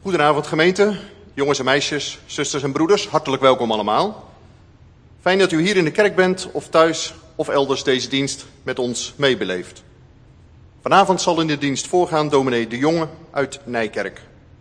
Goedenavond gemeente, jongens en meisjes, zusters en broeders, hartelijk welkom allemaal. Fijn dat u hier in de kerk bent of thuis of elders deze dienst met ons meebeleeft. Vanavond zal in de dienst voorgaan dominee De Jonge uit Nijkerk.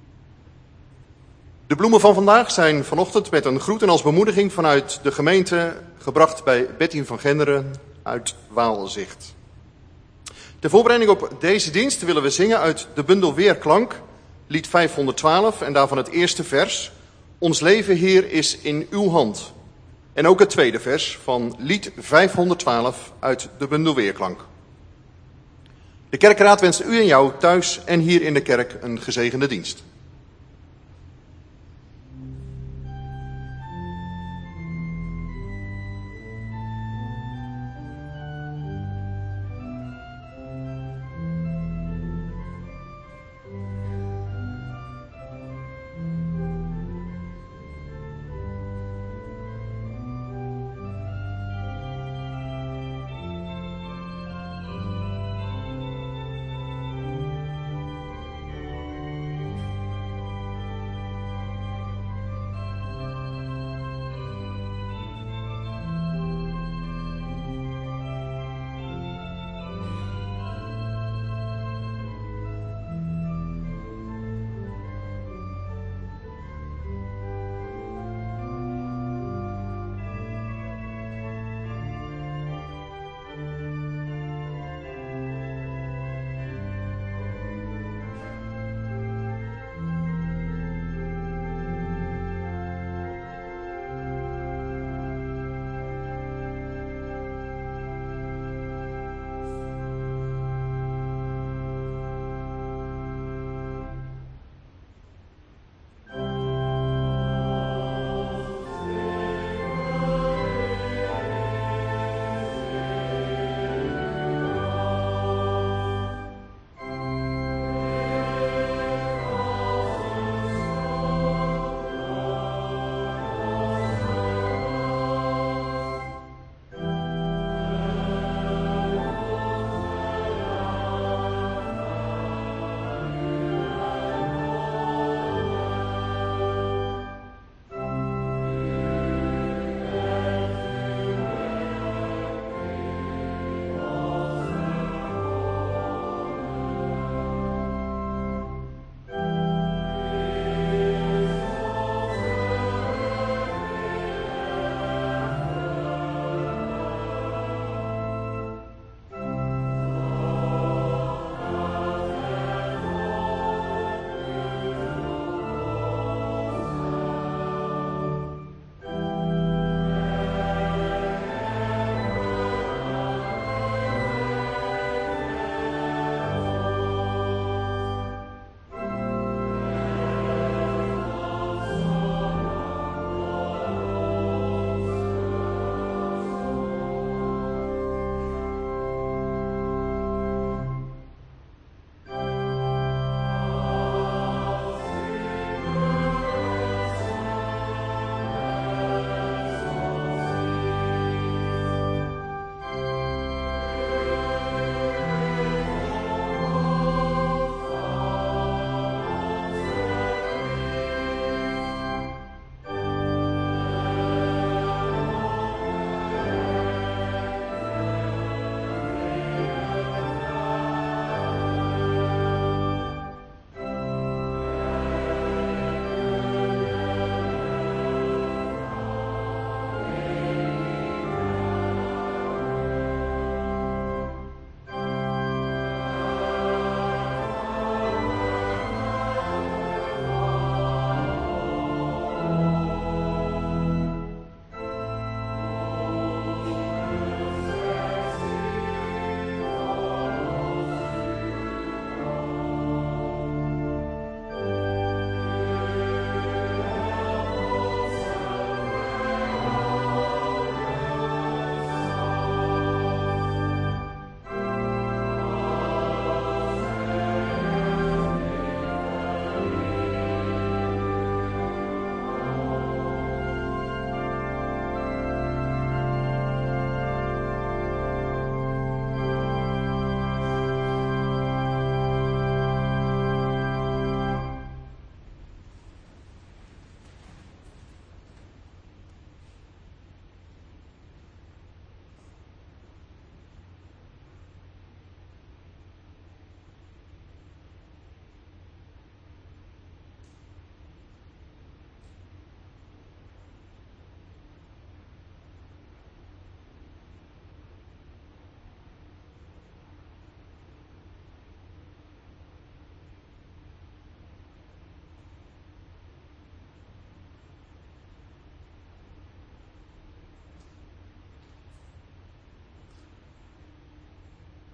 De bloemen van vandaag zijn vanochtend met een groet en als bemoediging vanuit de gemeente gebracht bij Betty van Genderen uit Waalzicht. Ter voorbereiding op deze dienst willen we zingen uit de bundel Weerklank, lied 512 en daarvan het eerste vers. Ons leven, Heer, is in uw hand. En ook het tweede vers van lied 512 uit de bundel Weerklank. De kerkraad wenst u en jou thuis en hier in de kerk een gezegende dienst.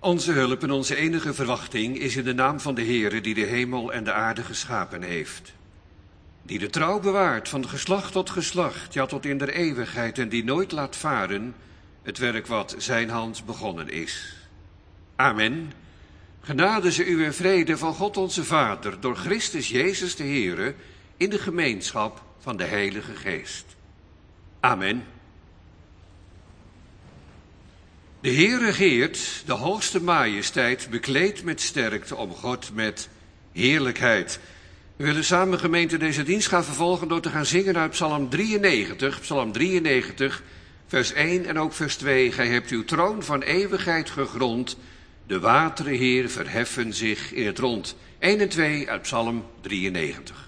Onze hulp en onze enige verwachting is in de naam van de Heere die de hemel en de aarde geschapen heeft. Die de trouw bewaart van geslacht tot geslacht, ja tot in der eeuwigheid, en die nooit laat varen het werk wat zijn hand begonnen is. Amen. Genade ze u en vrede van God onze Vader, door Christus Jezus de Heere, in de gemeenschap van de Heilige Geest. Amen. De Heer regeert, de hoogste majesteit, bekleed met sterkte, omgord met heerlijkheid. We willen samen, gemeente, deze dienst gaan vervolgen door te gaan zingen uit Psalm 93, vers 1 en ook vers 2. Gij hebt uw troon van eeuwigheid gegrond, de wateren, Heer, verheffen zich in het rond. 1 en 2 uit Psalm 93.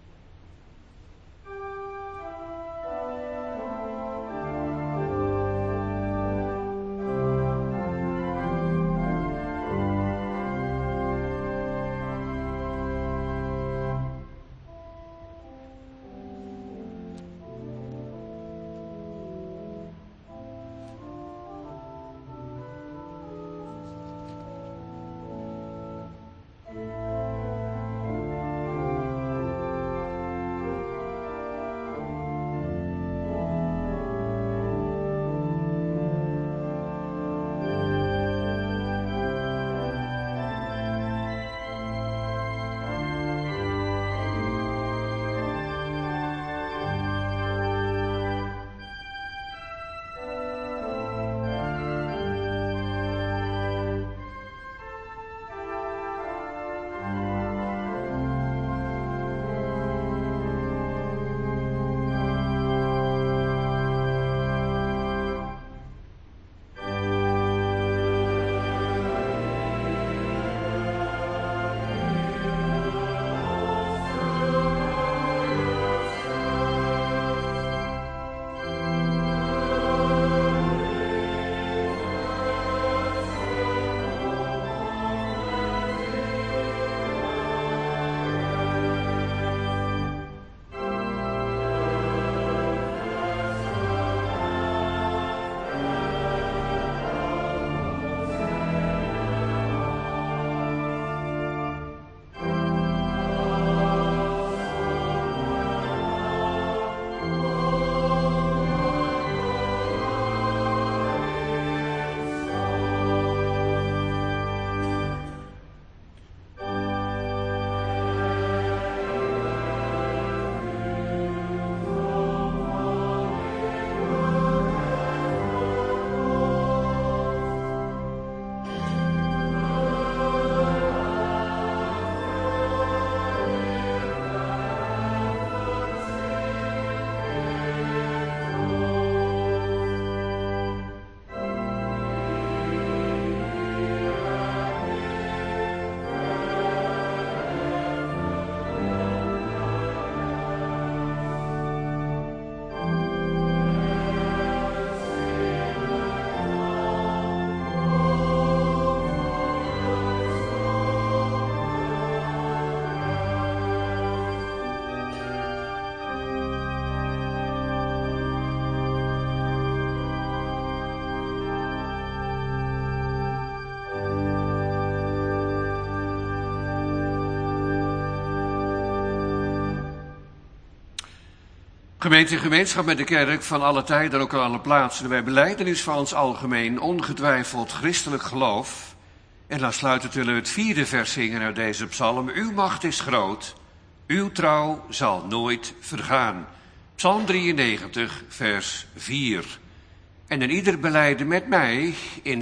Gemeente in gemeenschap met de kerk van alle tijden en ook aan alle plaatsen. Wij belijden is van ons algemeen ongetwijfeld christelijk geloof. En aansluitend willen we het 4e vers zingen uit deze psalm. Uw macht is groot, uw trouw zal nooit vergaan. Psalm 93, vers 4. En een ieder belijden met mij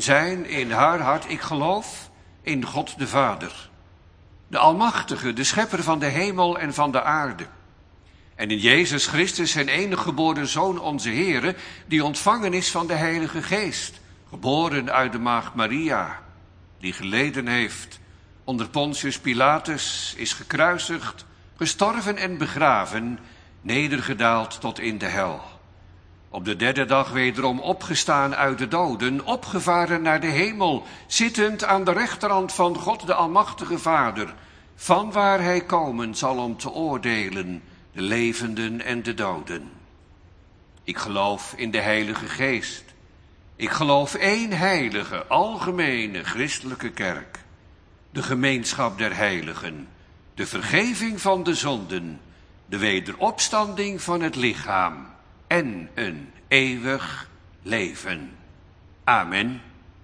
in haar hart. Ik geloof in God de Vader, de Almachtige, de Schepper van de hemel en van de aarde. En in Jezus Christus, zijn enige geboren Zoon, onze Heere, die ontvangen is van de Heilige Geest, geboren uit de maagd Maria, die geleden heeft onder Pontius Pilatus, is gekruisigd, gestorven en begraven, nedergedaald tot in de hel. Op de 3e dag wederom opgestaan uit de doden, opgevaren naar de hemel, zittend aan de rechterhand van God de Almachtige Vader, vanwaar hij komen zal om te oordelen de levenden en de doden. Ik geloof in de Heilige Geest, Ik geloof één heilige, algemene, christelijke kerk. De gemeenschap der heiligen. De vergeving van de zonden. De wederopstanding van het lichaam. En een eeuwig leven. Amen.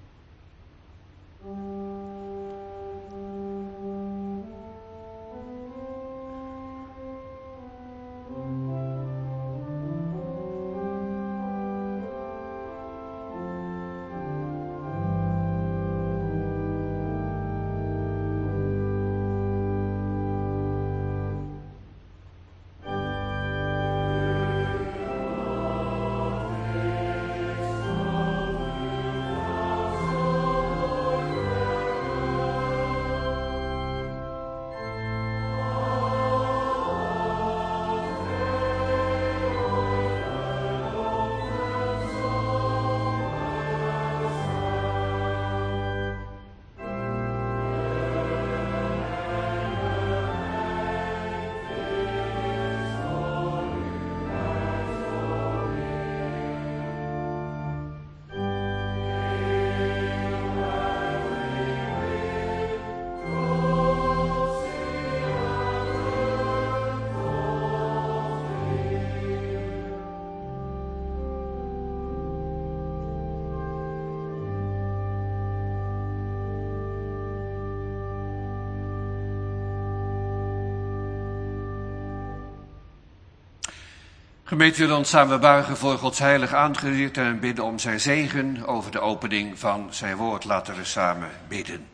Gemeente, willen ons samen buigen voor Gods heilig aangezicht en bidden om zijn zegen over de opening van zijn woord. Laten we samen bidden.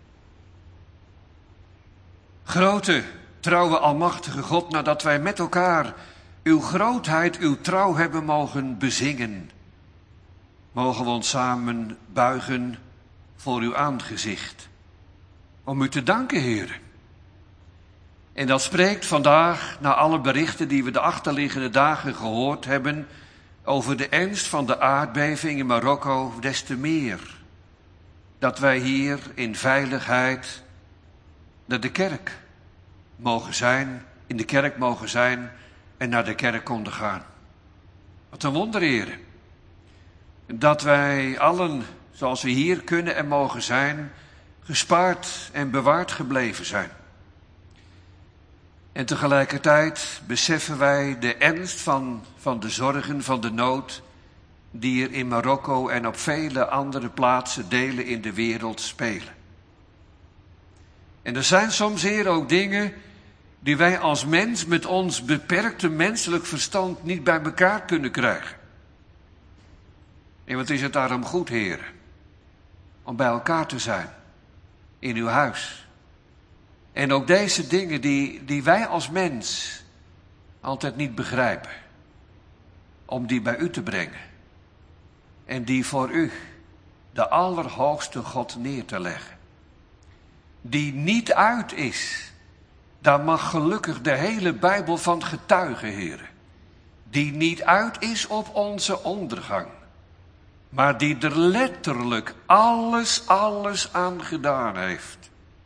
Grote, trouwe, almachtige God, nadat wij met elkaar uw grootheid, uw trouw hebben mogen bezingen, mogen we ons samen buigen voor uw aangezicht. Om u te danken, Heer. En dat spreekt vandaag, na alle berichten die we de achterliggende dagen gehoord hebben, over de ernst van de aardbeving in Marokko, des te meer. Dat wij hier in veiligheid naar de kerk mogen zijn, in de kerk mogen zijn en naar de kerk konden gaan. Wat een wonder, Heer. Dat wij allen, zoals we hier kunnen en mogen zijn, gespaard en bewaard gebleven zijn. En tegelijkertijd beseffen wij de ernst van de zorgen, van de nood die er in Marokko en op vele andere plaatsen, delen in de wereld spelen. En er zijn soms, Heer, ook dingen die wij als mens met ons beperkte menselijk verstand niet bij elkaar kunnen krijgen. En wat is het daarom goed, Heer, om bij elkaar te zijn in uw huis. En ook deze dingen die wij als mens altijd niet begrijpen, om die bij u te brengen. En die voor u, de Allerhoogste God, neer te leggen. Die niet uit is, daar mag gelukkig de hele Bijbel van getuigen, Heer. Die niet uit is op onze ondergang, maar die er letterlijk alles aan gedaan heeft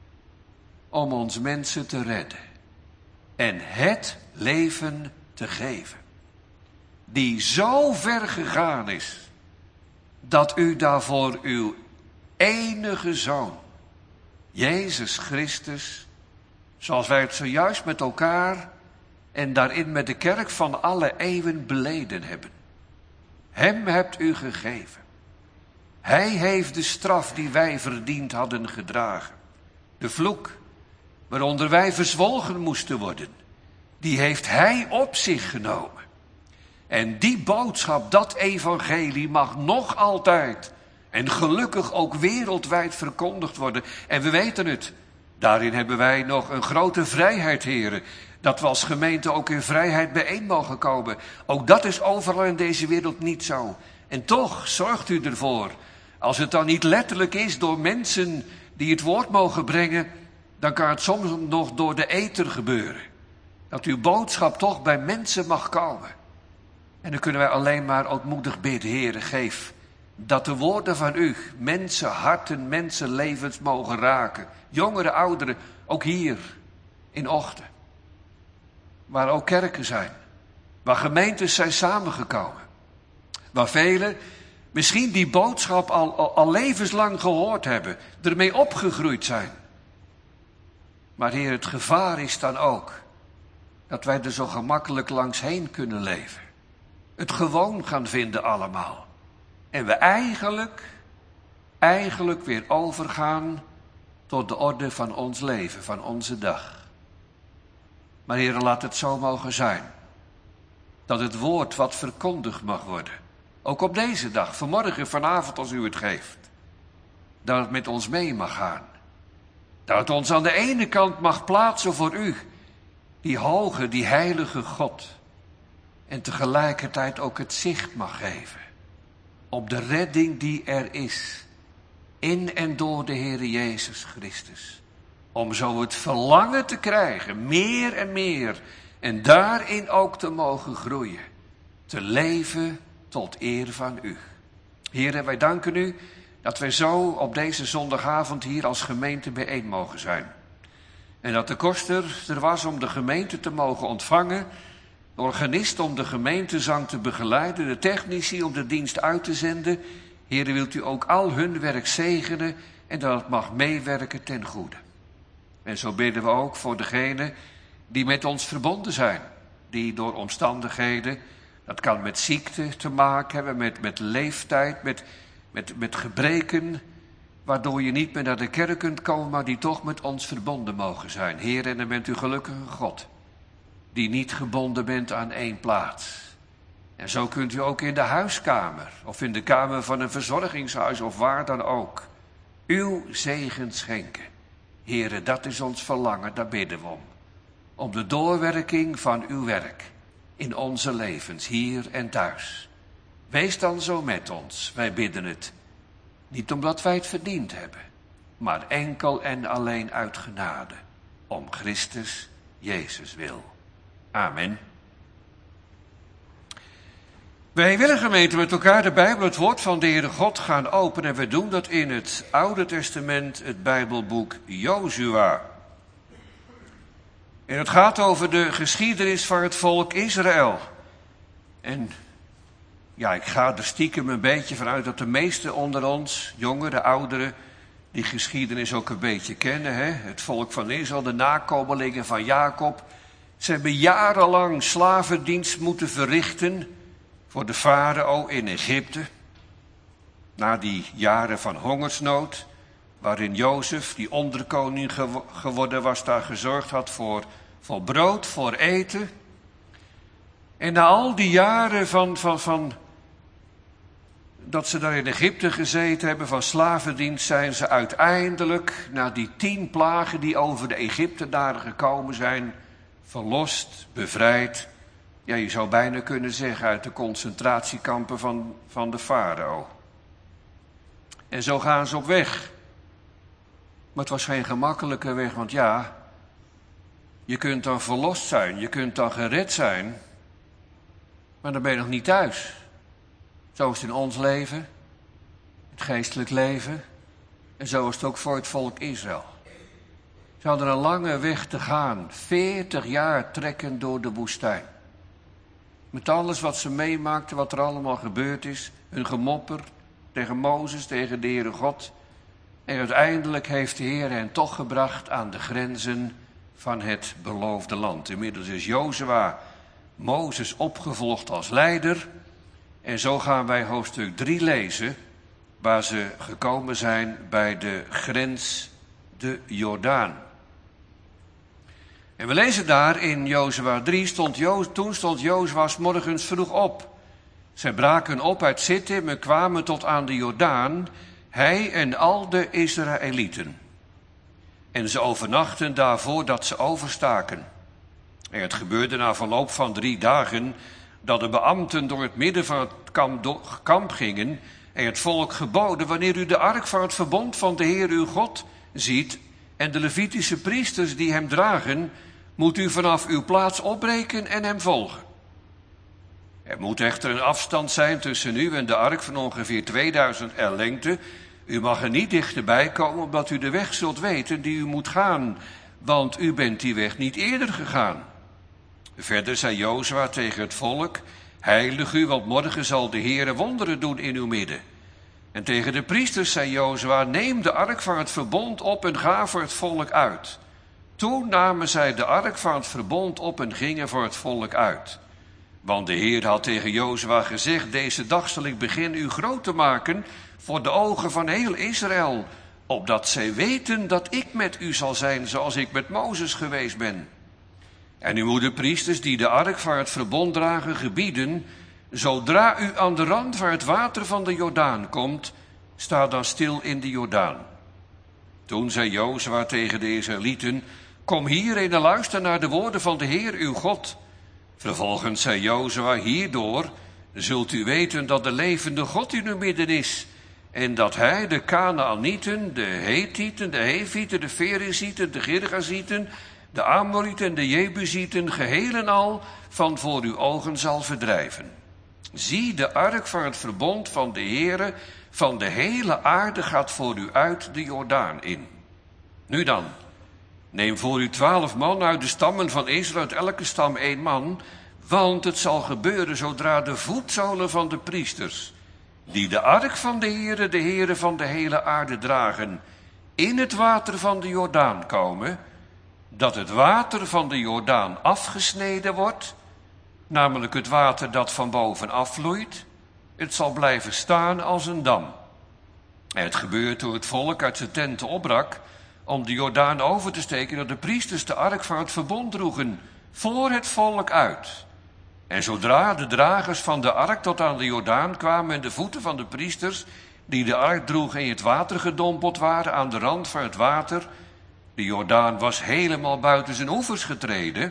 om ons mensen te redden en het leven te geven. Die zo ver gegaan is dat u daarvoor uw enige Zoon, Jezus Christus, zoals wij het zojuist met elkaar en daarin met de kerk van alle eeuwen beleden hebben. Hem hebt u gegeven. Hij heeft de straf die wij verdiend hadden gedragen. De vloek waaronder wij verzwolgen moesten worden, die heeft hij op zich genomen. En die boodschap, dat evangelie, mag nog altijd en gelukkig ook wereldwijd verkondigd worden. En we weten het, daarin hebben wij nog een grote vrijheid, heren. Dat we als gemeente ook in vrijheid bijeen mogen komen. Ook dat is overal in deze wereld niet zo. En toch zorgt u ervoor, als het dan niet letterlijk is door mensen die het woord mogen brengen, dan kan het soms nog door de ether gebeuren. Dat uw boodschap toch bij mensen mag komen. En dan kunnen wij alleen maar ootmoedig bidden, Heere, geef dat de woorden van u mensenharten, mensenlevens mogen raken. Jongeren, ouderen, ook hier in Ochten. Waar ook kerken zijn. Waar gemeentes zijn samengekomen. Waar velen Misschien die boodschap al levenslang gehoord hebben, ermee opgegroeid zijn. Maar Heer, het gevaar is dan ook dat wij er zo gemakkelijk langs heen kunnen leven. Het gewoon gaan vinden allemaal. En we eigenlijk weer overgaan tot de orde van ons leven, van onze dag. Maar Heer, laat het zo mogen zijn. Dat het woord wat verkondigd mag worden. Ook op deze dag, vanmorgen, vanavond als u het geeft. Dat het met ons mee mag gaan. Dat het ons aan de ene kant mag plaatsen voor u. Die hoge, die heilige God. En tegelijkertijd ook het zicht mag geven. Op de redding die er is. In en door de Heere Jezus Christus. Om zo het verlangen te krijgen, meer en meer. En daarin ook te mogen groeien. Te leven tot eer van u. Heere, wij danken u dat wij zo op deze zondagavond hier als gemeente bijeen mogen zijn. En dat de koster er was om de gemeente te mogen ontvangen. De organist om de gemeentezang te begeleiden. De technici om de dienst uit te zenden. Heere, wilt u ook al hun werk zegenen en dat het mag meewerken ten goede. En zo bidden we ook voor degenen die met ons verbonden zijn. Die door omstandigheden, dat kan met ziekte te maken hebben, met leeftijd, met gebreken, waardoor je niet meer naar de kerk kunt komen, maar die toch met ons verbonden mogen zijn. Heer, en dan bent u gelukkige God, die niet gebonden bent aan één plaats. En zo kunt u ook in de huiskamer, of in de kamer van een verzorgingshuis, of waar dan ook, uw zegen schenken. Heere, dat is ons verlangen, daar bidden we om. Om de doorwerking van uw werk in onze levens, hier en thuis. Wees dan zo met ons, wij bidden het. Niet omdat wij het verdiend hebben, maar enkel en alleen uit genade. Om Christus Jezus wil. Amen. Wij willen, gemeente, met elkaar de Bijbel, het woord van de Heere God, gaan openen. En we doen dat in het Oude Testament, het Bijbelboek Jozua. En het gaat over de geschiedenis van het volk Israël. En ja, ik ga er stiekem een beetje vanuit dat de meesten onder ons, jongeren, ouderen, die geschiedenis ook een beetje kennen. Hè? Het volk van Israël, de nakomelingen van Jacob. Ze hebben jarenlang slavendienst moeten verrichten voor de farao in Egypte. Na die jaren van hongersnood, waarin Jozef, die onderkoning geworden was, daar gezorgd had voor brood, voor eten. En na al die jaren van dat ze daar in Egypte gezeten hebben, van slavendienst, zijn ze uiteindelijk, na die 10 plagen die over de Egyptenaren gekomen zijn, verlost, bevrijd. Ja, je zou bijna kunnen zeggen uit de concentratiekampen van de farao. En zo gaan ze op weg. Maar het was geen gemakkelijke weg, want ja, je kunt dan verlost zijn, je kunt dan gered zijn, maar dan ben je nog niet thuis. Zo is het in ons leven, het geestelijk leven, en zo is het ook voor het volk Israël. Ze hadden een lange weg te gaan, 40 jaar trekken door de woestijn. Met alles wat ze meemaakten, wat er allemaal gebeurd is, hun gemopper tegen Mozes, tegen de Heere God. En uiteindelijk heeft de Heer hen toch gebracht aan de grenzen van het beloofde land. Inmiddels is Jozua Mozes opgevolgd als leider. En zo gaan wij hoofdstuk 3 lezen, waar ze gekomen zijn bij de grens de Jordaan. En we lezen daar in Jozua 3, toen stond Jozua 's morgens vroeg op. Zij braken op uit Sittim en kwamen tot aan de Jordaan, hij en al de Israëlieten. En ze overnachten daarvoor dat ze overstaken. En het gebeurde na verloop van 3 dagen dat de beambten door het midden van het kamp gingen en het volk geboden: wanneer u de ark van het verbond van de Heer uw God ziet en de Levitische priesters die hem dragen, moet u vanaf uw plaats opbreken en hem volgen. Er moet echter een afstand zijn tussen u en de ark van ongeveer 2000 el lengte. U mag er niet dichterbij komen, omdat u de weg zult weten die u moet gaan, want u bent die weg niet eerder gegaan. Verder zei Jozua tegen het volk: Heilig u, want morgen zal de Heere wonderen doen in uw midden. En tegen de priesters zei Jozua, neem de ark van het verbond op en ga voor het volk uit. Toen namen zij de ark van het verbond op en gingen voor het volk uit. Want de Heer had tegen Jozua gezegd, deze dag zal ik beginnen u groot te maken voor de ogen van heel Israël, opdat zij weten dat ik met u zal zijn zoals ik met Mozes geweest ben. En u moet de priesters die de ark van het verbond dragen gebieden, zodra u aan de rand van het water van de Jordaan komt, sta dan stil in de Jordaan. Toen zei Jozua tegen de Israëlieten, kom hierheen en luister naar de woorden van de Heer uw God. Vervolgens zei Jozua, hierdoor zult u weten dat de levende God in uw midden is, en dat hij de Kanaanieten, de Hethieten, de Hevieten, de Ferezieten, de Girgazieten, de Amorieten en de Jebusieten geheel en al van voor uw ogen zal verdrijven. Zie, de ark van het verbond van de Heere van de hele aarde gaat voor u uit de Jordaan in. Nu dan, neem voor u 12 man uit de stammen van Israël, uit elke stam 1 man, want het zal gebeuren zodra de voetzolen van de priesters, die de ark van de Heere van de hele aarde dragen, in het water van de Jordaan komen, dat het water van de Jordaan afgesneden wordt, namelijk het water dat van boven afvloeit. Het zal blijven staan als een dam. En het gebeurt toen het volk uit zijn tenten opbrak om de Jordaan over te steken, dat de priesters de ark van het verbond droegen voor het volk uit. En zodra de dragers van de ark tot aan de Jordaan kwamen en de voeten van de priesters die de ark droegen in het water gedompeld waren aan de rand van het water, de Jordaan was helemaal buiten zijn oevers getreden,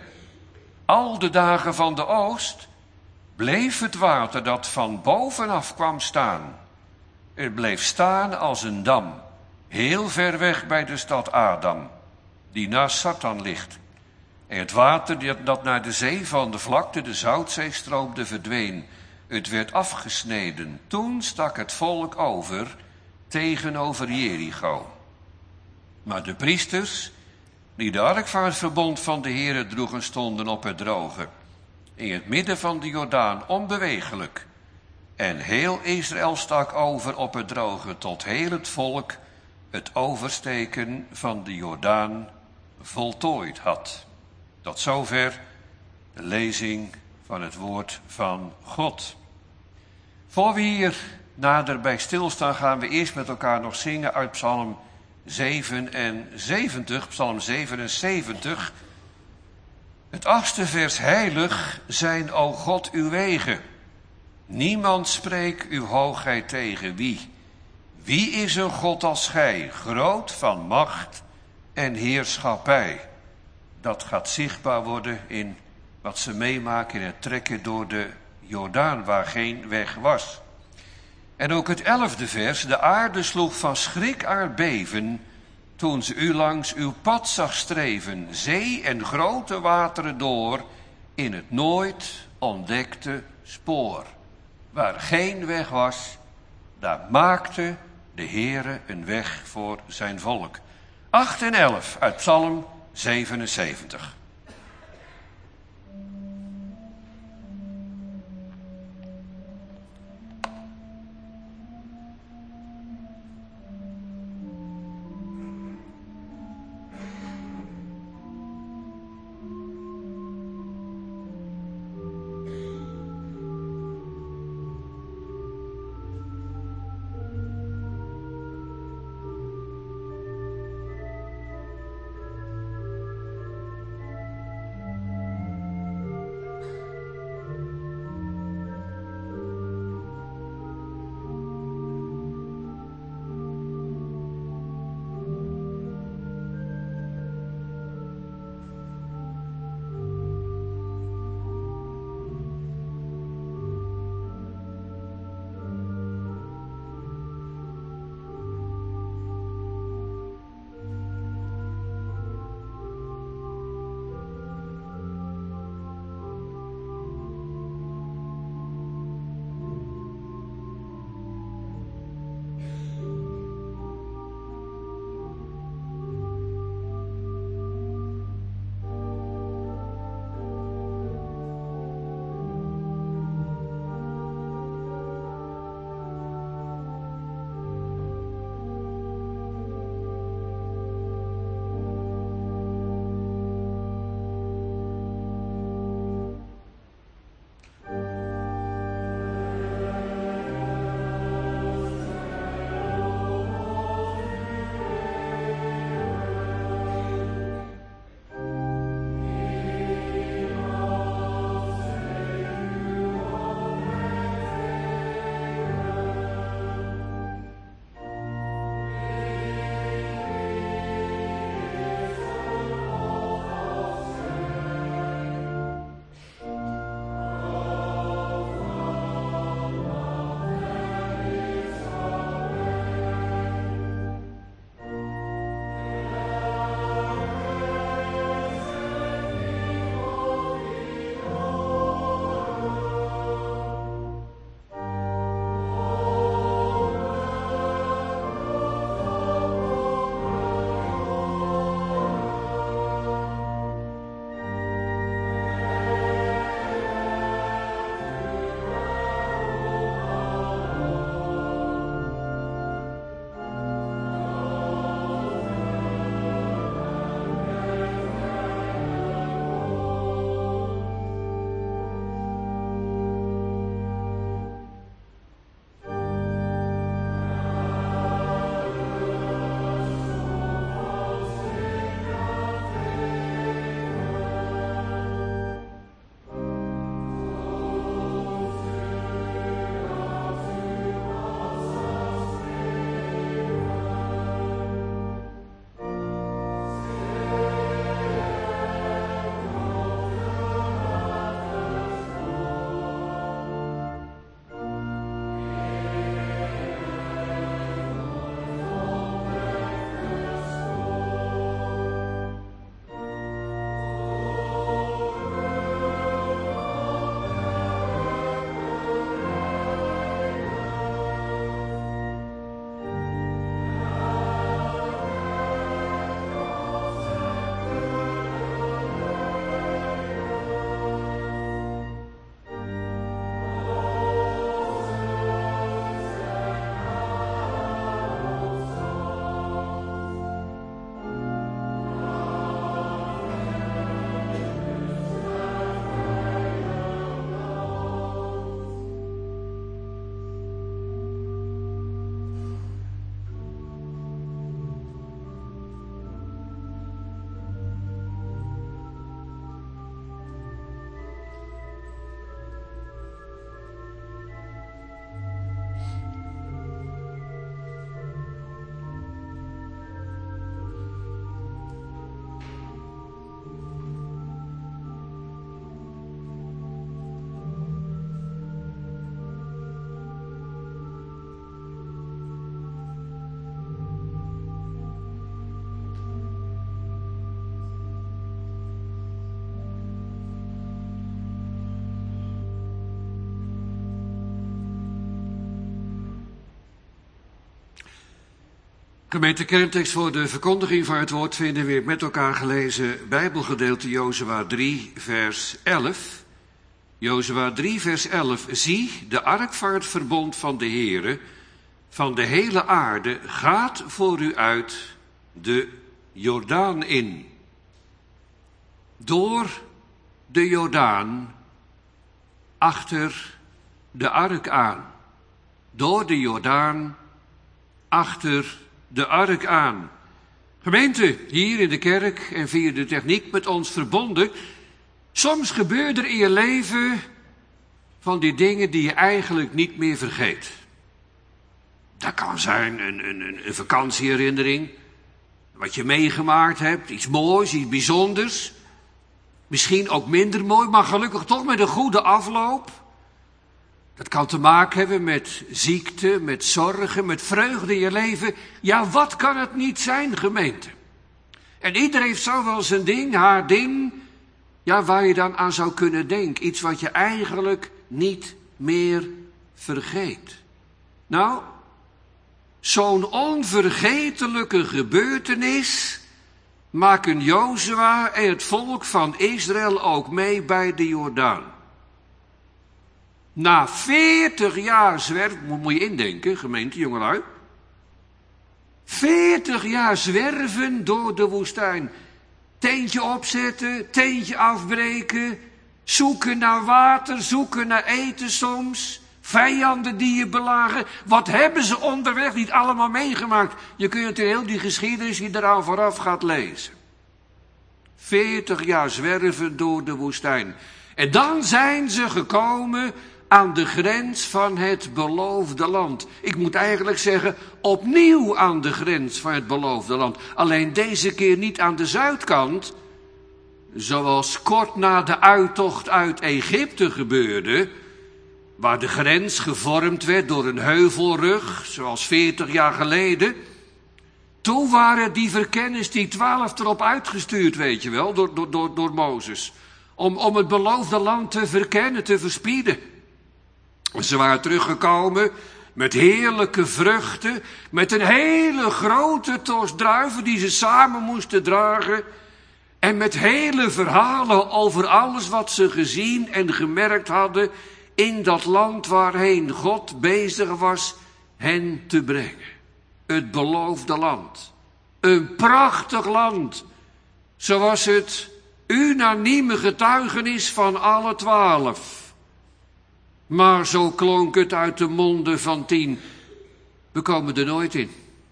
al de dagen van de oost bleef het water dat van bovenaf kwam staan. Het bleef staan als een dam, heel ver weg bij de stad Adam, die naast Satan ligt. En het water dat naar de zee van de vlakte, de Zoutzee, stroomde, verdween. Het werd afgesneden. Toen stak het volk over tegenover Jericho. Maar de priesters, die de ark van het verbond van de Heere droegen, stonden op het droge, in het midden van de Jordaan, onbewegelijk. En heel Israël stak over op het droge, tot heel het volk het oversteken van de Jordaan voltooid had. Tot zover de lezing van het woord van God. Voor we hier nader bij stilstaan, gaan we eerst met elkaar nog zingen uit Psalm 77, Psalm 77. Het 8e vers, heilig zijn, o God, uw wegen. Niemand spreekt uw hoogheid tegen. Wie? Wie is een God als gij, groot van macht en heerschappij? Dat gaat zichtbaar worden in wat ze meemaken in het trekken door de Jordaan, waar geen weg was. En ook het 11e vers, de aarde sloeg van schrik aardbeven toen ze u langs uw pad zag streven, zee en grote wateren door, in het nooit ontdekte spoor. Waar geen weg was, daar maakte de Heere een weg voor zijn volk. 8 en 11 uit Psalm 77. Gemeente kerntekst voor de verkondiging van het woord vinden we met elkaar gelezen Bijbelgedeelte Jozua 3 vers 11. Jozua 3 vers 11. Zie, de ark van het verbond van de Heere, van de hele aarde, gaat voor u uit de Jordaan in. Door de Jordaan, achter de ark aan. Door de Jordaan, achter de ark aan. Gemeente, hier in de kerk en via de techniek met ons verbonden. Soms gebeuren er in je leven van die dingen die je eigenlijk niet meer vergeet. Dat kan zijn een vakantieherinnering, wat je meegemaakt hebt, iets moois, iets bijzonders. Misschien ook minder mooi, maar gelukkig toch met een goede afloop. Dat kan te maken hebben met ziekte, met zorgen, met vreugde in je leven. Ja, wat kan het niet zijn, gemeente? En iedereen heeft zo wel zijn ding, haar ding, ja, waar je dan aan zou kunnen denken. Iets wat je eigenlijk niet meer vergeet. Nou, zo'n onvergetelijke gebeurtenis maken Jozua en het volk van Israël ook mee bij de Jordaan. Na 40 jaar zwerven, moet je indenken, gemeente, jongelui. 40 jaar zwerven door de woestijn. Teentje opzetten, teentje afbreken, zoeken naar water, zoeken naar eten soms. Vijanden die je belagen. Wat hebben ze onderweg niet allemaal meegemaakt? Je kunt heel die geschiedenis die eraan vooraf gaat lezen. 40 jaar zwerven door de woestijn. En dan zijn ze gekomen aan de grens van het beloofde land. Ik moet eigenlijk zeggen, opnieuw aan de grens van het beloofde land. Alleen deze keer niet aan de zuidkant, zoals kort na de uittocht uit Egypte gebeurde, waar de grens gevormd werd door een heuvelrug, zoals 40 jaar geleden. Toen waren die verkenners, die 12 erop uitgestuurd, weet je wel, door Mozes. Om het beloofde land te verkennen, te verspieden. Ze waren teruggekomen met heerlijke vruchten, met een hele grote tos druiven die ze samen moesten dragen. En met hele verhalen over alles wat ze gezien en gemerkt hadden in dat land waarheen God bezig was hen te brengen. Het beloofde land. Een prachtig land, zoals het unanieme getuigenis van alle 12. Maar zo klonk het uit de monden van 10. We komen er nooit in.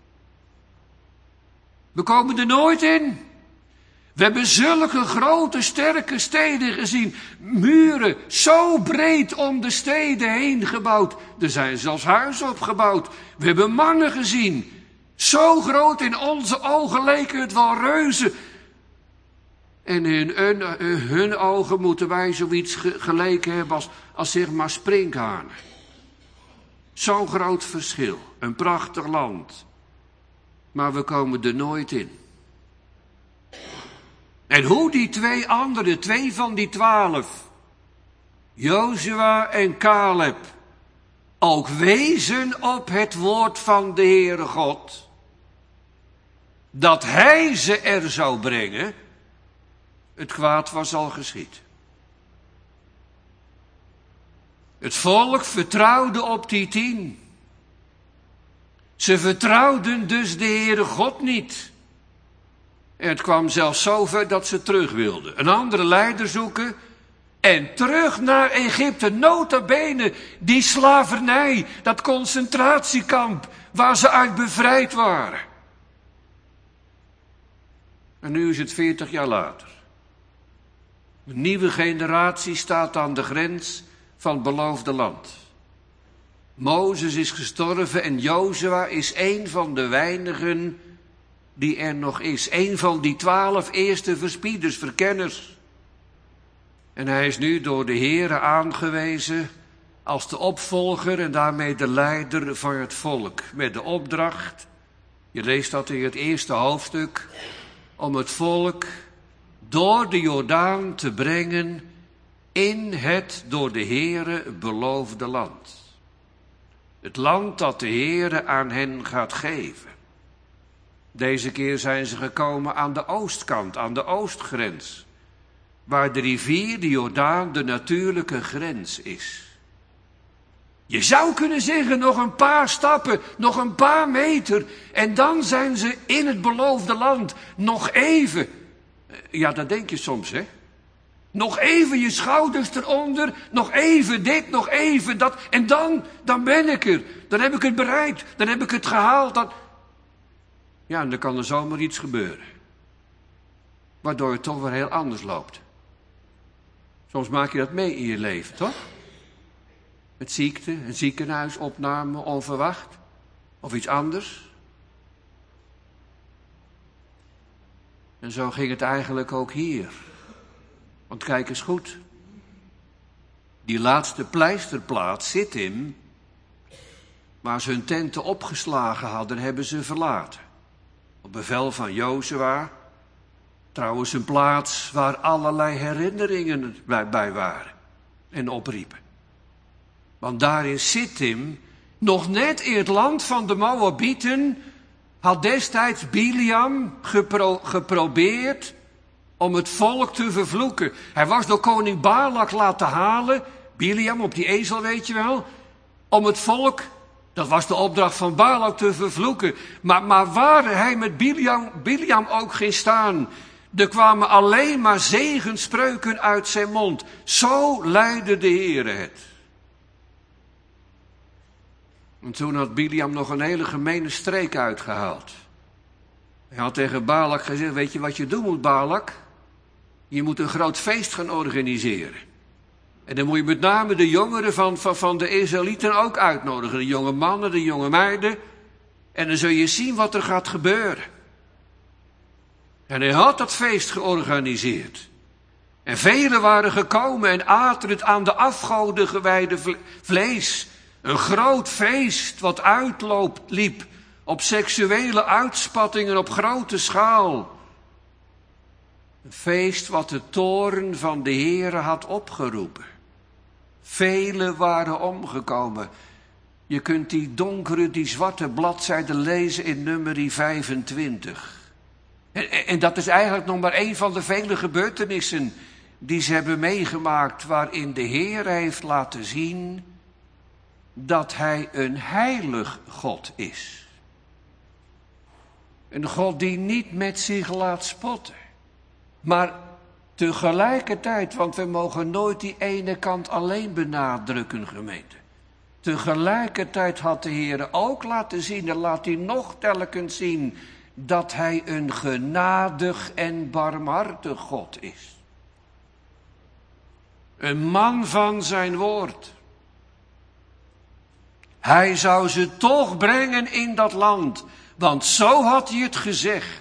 We komen er nooit in. We hebben zulke grote, sterke steden gezien. Muren zo breed om de steden heen gebouwd. Er zijn zelfs huizen opgebouwd. We hebben mannen gezien. Zo groot, in onze ogen leken het wel reuzen. En in hun ogen moeten wij zoiets geleken hebben als zeg maar sprinkhanen. Zo'n groot verschil. Een prachtig land. Maar we komen er nooit in. En hoe die 2 anderen, 2 van die 12, Jozua en Caleb, ook wezen op het woord van de Heere God, dat hij ze er zou brengen, het kwaad was al geschied. Het volk vertrouwde op die 10. Ze vertrouwden dus de Heere God niet. En het kwam zelfs zover dat ze terug wilden. Een andere leider zoeken en terug naar Egypte. Nota bene, die slavernij, dat concentratiekamp waar ze uit bevrijd waren. En nu is het 40 jaar later. Een nieuwe generatie staat aan de grens van het beloofde land. Mozes is gestorven en Jozua is een van de weinigen die er nog is. Een van die 12 eerste verspieders, verkenners. En hij is nu door de Heere aangewezen als de opvolger en daarmee de leider van het volk. Met de opdracht, je leest dat in het eerste hoofdstuk, om het volk door de Jordaan te brengen in het door de Heere beloofde land. Het land dat de Heere aan hen gaat geven. Deze keer zijn ze gekomen aan de oostkant, aan de oostgrens, waar de rivier, de Jordaan, de natuurlijke grens is. Je zou kunnen zeggen, nog een paar stappen, nog een paar meter, en dan zijn ze in het beloofde land. Nog even. Ja, dat denk je soms, hè? Nog even je schouders eronder, nog even dit, nog even dat, en dan ben ik er. Dan heb ik het bereikt, dan heb ik het gehaald. Ja, en dan kan er zomaar iets gebeuren, waardoor het toch weer heel anders loopt. Soms maak je dat mee in je leven, toch? Met ziekte, een ziekenhuisopname, onverwacht. Of iets anders. En zo ging het eigenlijk ook hier. Want kijk eens goed. Die laatste pleisterplaats, Sittim, waar ze hun tenten opgeslagen hadden, hebben ze verlaten. Op bevel van Jozua. Trouwens een plaats waar allerlei herinneringen bij waren. En opriepen. Want daar in Sittim, nog net in het land van de Moabieten, had destijds Biliam geprobeerd om het volk te vervloeken. Hij was door koning Balak laten halen, Biliam op die ezel weet je wel, om het volk, dat was de opdracht van Balak, te vervloeken. Maar waar hij met Biliam ook ging staan, er kwamen alleen maar zegenspreuken uit zijn mond. Zo leidde de Heere het. En toen had Biliam nog een hele gemene streek uitgehaald. Hij had tegen Balak gezegd, weet je wat je doen moet, Balak? Je moet een groot feest gaan organiseren. En dan moet je met name de jongeren van de Israëlieten ook uitnodigen. De jonge mannen, de jonge meiden. En dan zul je zien wat er gaat gebeuren. En hij had dat feest georganiseerd. En velen waren gekomen en aten het aan de afgoden gewijde vlees. Een groot feest wat liep op seksuele uitspattingen op grote schaal. Een feest wat de toorn van de Heere had opgeroepen. Velen waren omgekomen. Je kunt die zwarte bladzijde lezen in nummer 25. En dat is eigenlijk nog maar één van de vele gebeurtenissen die ze hebben meegemaakt, waarin de Heer heeft laten zien dat hij een heilig God is. Een God die niet met zich laat spotten. Maar tegelijkertijd, want we mogen nooit die ene kant alleen benadrukken, gemeente. Tegelijkertijd had de Heer ook laten zien, en laat hij nog telkens zien, dat hij een genadig en barmhartig God is. Een man van zijn woord. Hij zou ze toch brengen in dat land, want zo had hij het gezegd.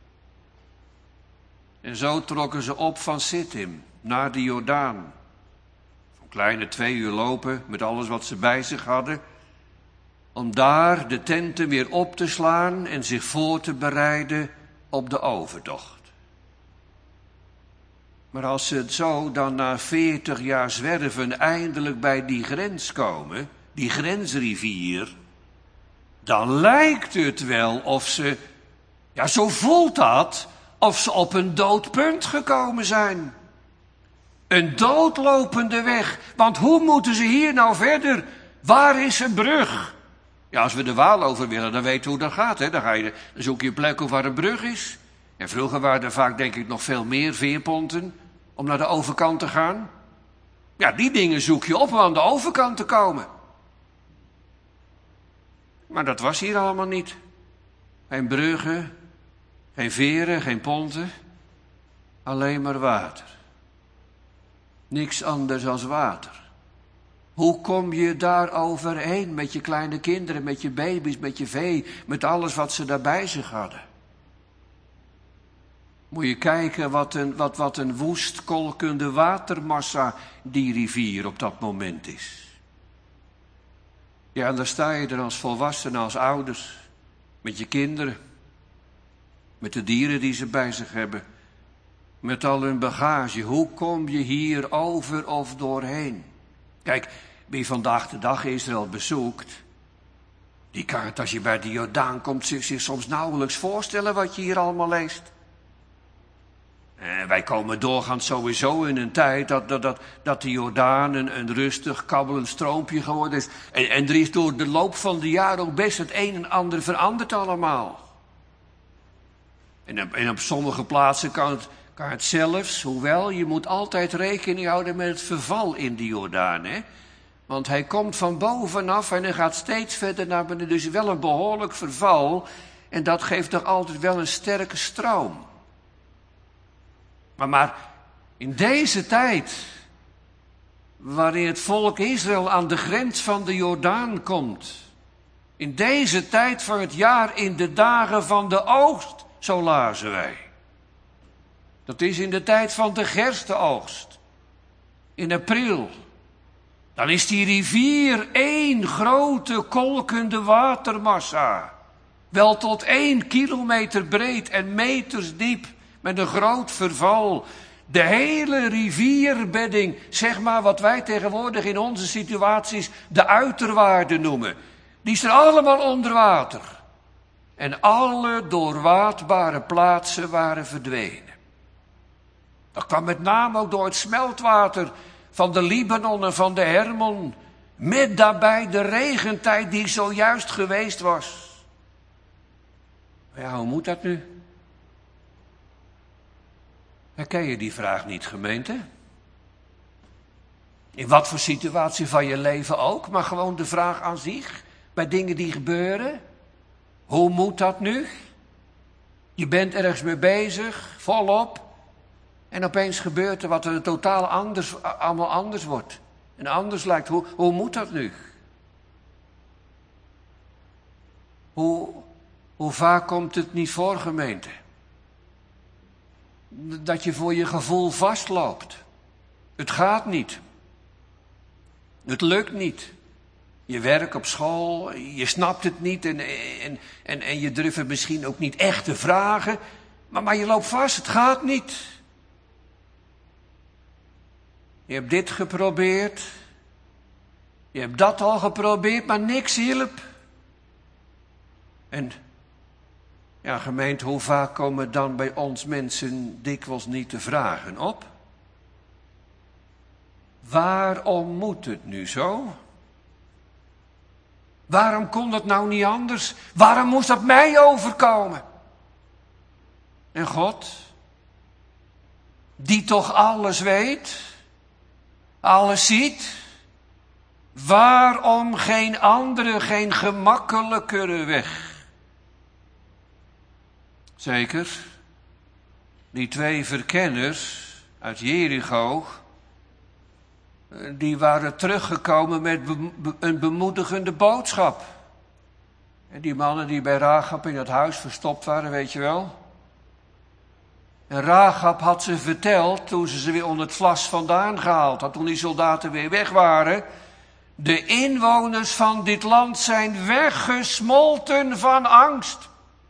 En zo trokken ze op van Sittim naar de Jordaan. Een kleine 2 uur lopen met alles wat ze bij zich hadden, om daar de tenten weer op te slaan en zich voor te bereiden op de overtocht. Maar als ze zo dan na 40 jaar zwerven eindelijk bij die grens komen, die grensrivier, dan lijkt het wel of ze, ja zo voelt dat, of ze op een doodpunt gekomen zijn. Een doodlopende weg, want hoe moeten ze hier nou verder? Waar is een brug? Ja, als we de Waal over willen, dan weten we hoe dat gaat. Hè? Dan zoek je een plek waar een brug is. En vroeger waren er vaak, denk ik, nog veel meer veerponten om naar de overkant te gaan. Ja, die dingen zoek je op om aan de overkant te komen. Maar dat was hier allemaal niet. Geen bruggen, geen veren, geen ponten. Alleen maar water. Niks anders dan water. Hoe kom je daar overheen met je kleine kinderen, met je baby's, met je vee, met alles wat ze daar bij zich hadden? Moet je kijken wat een woest kolkende watermassa die rivier op dat moment is. Ja, en dan sta je er als volwassenen, als ouders, met je kinderen, met de dieren die ze bij zich hebben, met al hun bagage. Hoe kom je hier over of doorheen? Kijk, wie vandaag de dag Israël bezoekt, Die kan het, als je bij de Jordaan komt, zich soms nauwelijks voorstellen wat je hier allemaal leest. Wij komen doorgaans sowieso in een tijd dat de Jordaan een rustig, kabbelend stroompje geworden is. En er is door de loop van de jaren ook best het een en ander veranderd allemaal. En op sommige plaatsen kan het zelfs, hoewel je moet altijd rekening houden met het verval in de Jordaan, hè. Want hij komt van bovenaf en hij gaat steeds verder naar beneden. Dus wel een behoorlijk verval. En dat geeft toch altijd wel een sterke stroom. Maar in deze tijd, waarin het volk Israël aan de grens van de Jordaan komt. In deze tijd van het jaar, in de dagen van de oogst, zo lazen wij. Dat is in de tijd van de gerstenoogst. In april. Dan is die rivier één grote kolkende watermassa. Wel tot 1 kilometer breed en meters diep. Met een groot verval. De hele rivierbedding, zeg maar wat wij tegenwoordig in onze situaties de uiterwaarden noemen. Die is er allemaal onder water. En alle doorwaadbare plaatsen waren verdwenen. Dat kwam met name ook door het smeltwater van de Libanon en van de Hermon. Met daarbij de regentijd die zojuist geweest was. Ja, hoe moet dat nu? Herken je die vraag niet, gemeente? In wat voor situatie van je leven ook, maar gewoon de vraag aan zich, bij dingen die gebeuren. Hoe moet dat nu? Je bent ergens mee bezig, volop. En opeens gebeurt er wat er totaal anders, allemaal anders wordt. En anders lijkt. Hoe moet dat nu? Hoe vaak komt het niet voor, gemeente? Dat je voor je gevoel vastloopt. Het gaat niet. Het lukt niet. Je werk op school, je snapt het niet en je durft het misschien ook niet echt te vragen. Maar je loopt vast, het gaat niet. Je hebt dit geprobeerd. Je hebt dat al geprobeerd, maar niks hielp. En ja, gemeente, hoe vaak komen dan bij ons mensen dikwijls niet te vragen op? Waarom moet het nu zo? Waarom kon dat nou niet anders? Waarom moest dat mij overkomen? En God, die toch alles weet, alles ziet, waarom geen andere, geen gemakkelijkere weg? Zeker, die 2 verkenners uit Jericho, die waren teruggekomen met een bemoedigende boodschap. En die mannen die bij Rahab in het huis verstopt waren, weet je wel. En Rahab had ze verteld, toen ze weer onder het vlas vandaan gehaald had, toen die soldaten weer weg waren. De inwoners van dit land zijn weggesmolten van angst.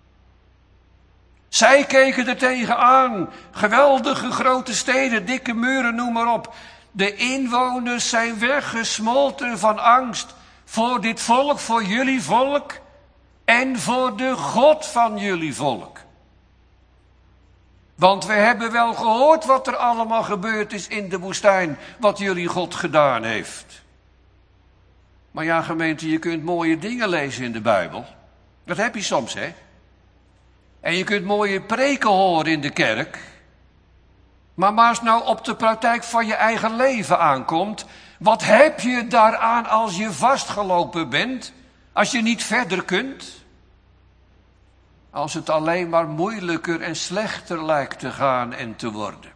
Zij keken er tegenaan. Geweldige grote steden, dikke muren, noem maar op. De inwoners zijn weggesmolten van angst voor dit volk, voor jullie volk en voor de God van jullie volk. Want we hebben wel gehoord wat er allemaal gebeurd is in de woestijn, wat jullie God gedaan heeft. Maar ja, gemeente, je kunt mooie dingen lezen in de Bijbel. Dat heb je soms, hè? En je kunt mooie preken horen in de kerk. Maar als het nou op de praktijk van je eigen leven aankomt, wat heb je daaraan als je vastgelopen bent, als je niet verder kunt? Als het alleen maar moeilijker en slechter lijkt te gaan en te worden.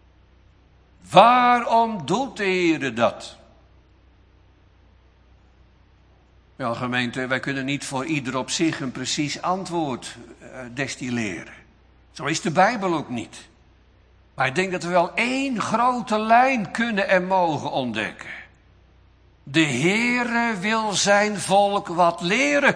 Waarom doet de Heer dat? Ja, gemeente, wij kunnen niet voor ieder op zich een precies antwoord destilleren. Zo is de Bijbel ook niet. Maar ik denk dat we wel 1 grote lijn kunnen en mogen ontdekken. De Heere wil zijn volk wat leren.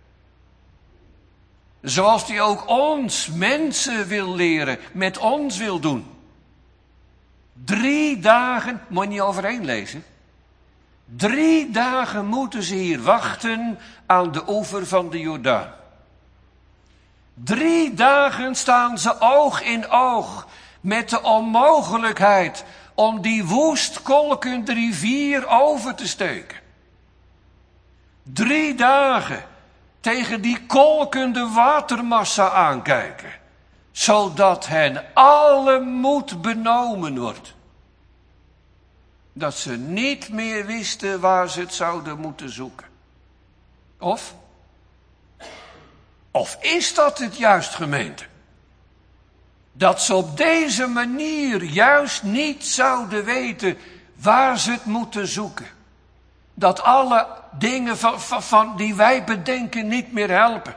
Zoals hij ook ons mensen wil leren, met ons wil doen. 3 dagen, moet je niet overheen lezen. 3 dagen moeten ze hier wachten aan de oever van de Jordaan. 3 dagen staan ze oog in oog met de onmogelijkheid om die woest kolkende rivier over te steken. 3 dagen tegen die kolkende watermassa aankijken, zodat hen alle moed benomen wordt. Dat ze niet meer wisten waar ze het zouden moeten zoeken. Of is dat het juist, gemeente? Dat ze op deze manier juist niet zouden weten waar ze het moeten zoeken. Dat alle dingen van die wij bedenken niet meer helpen.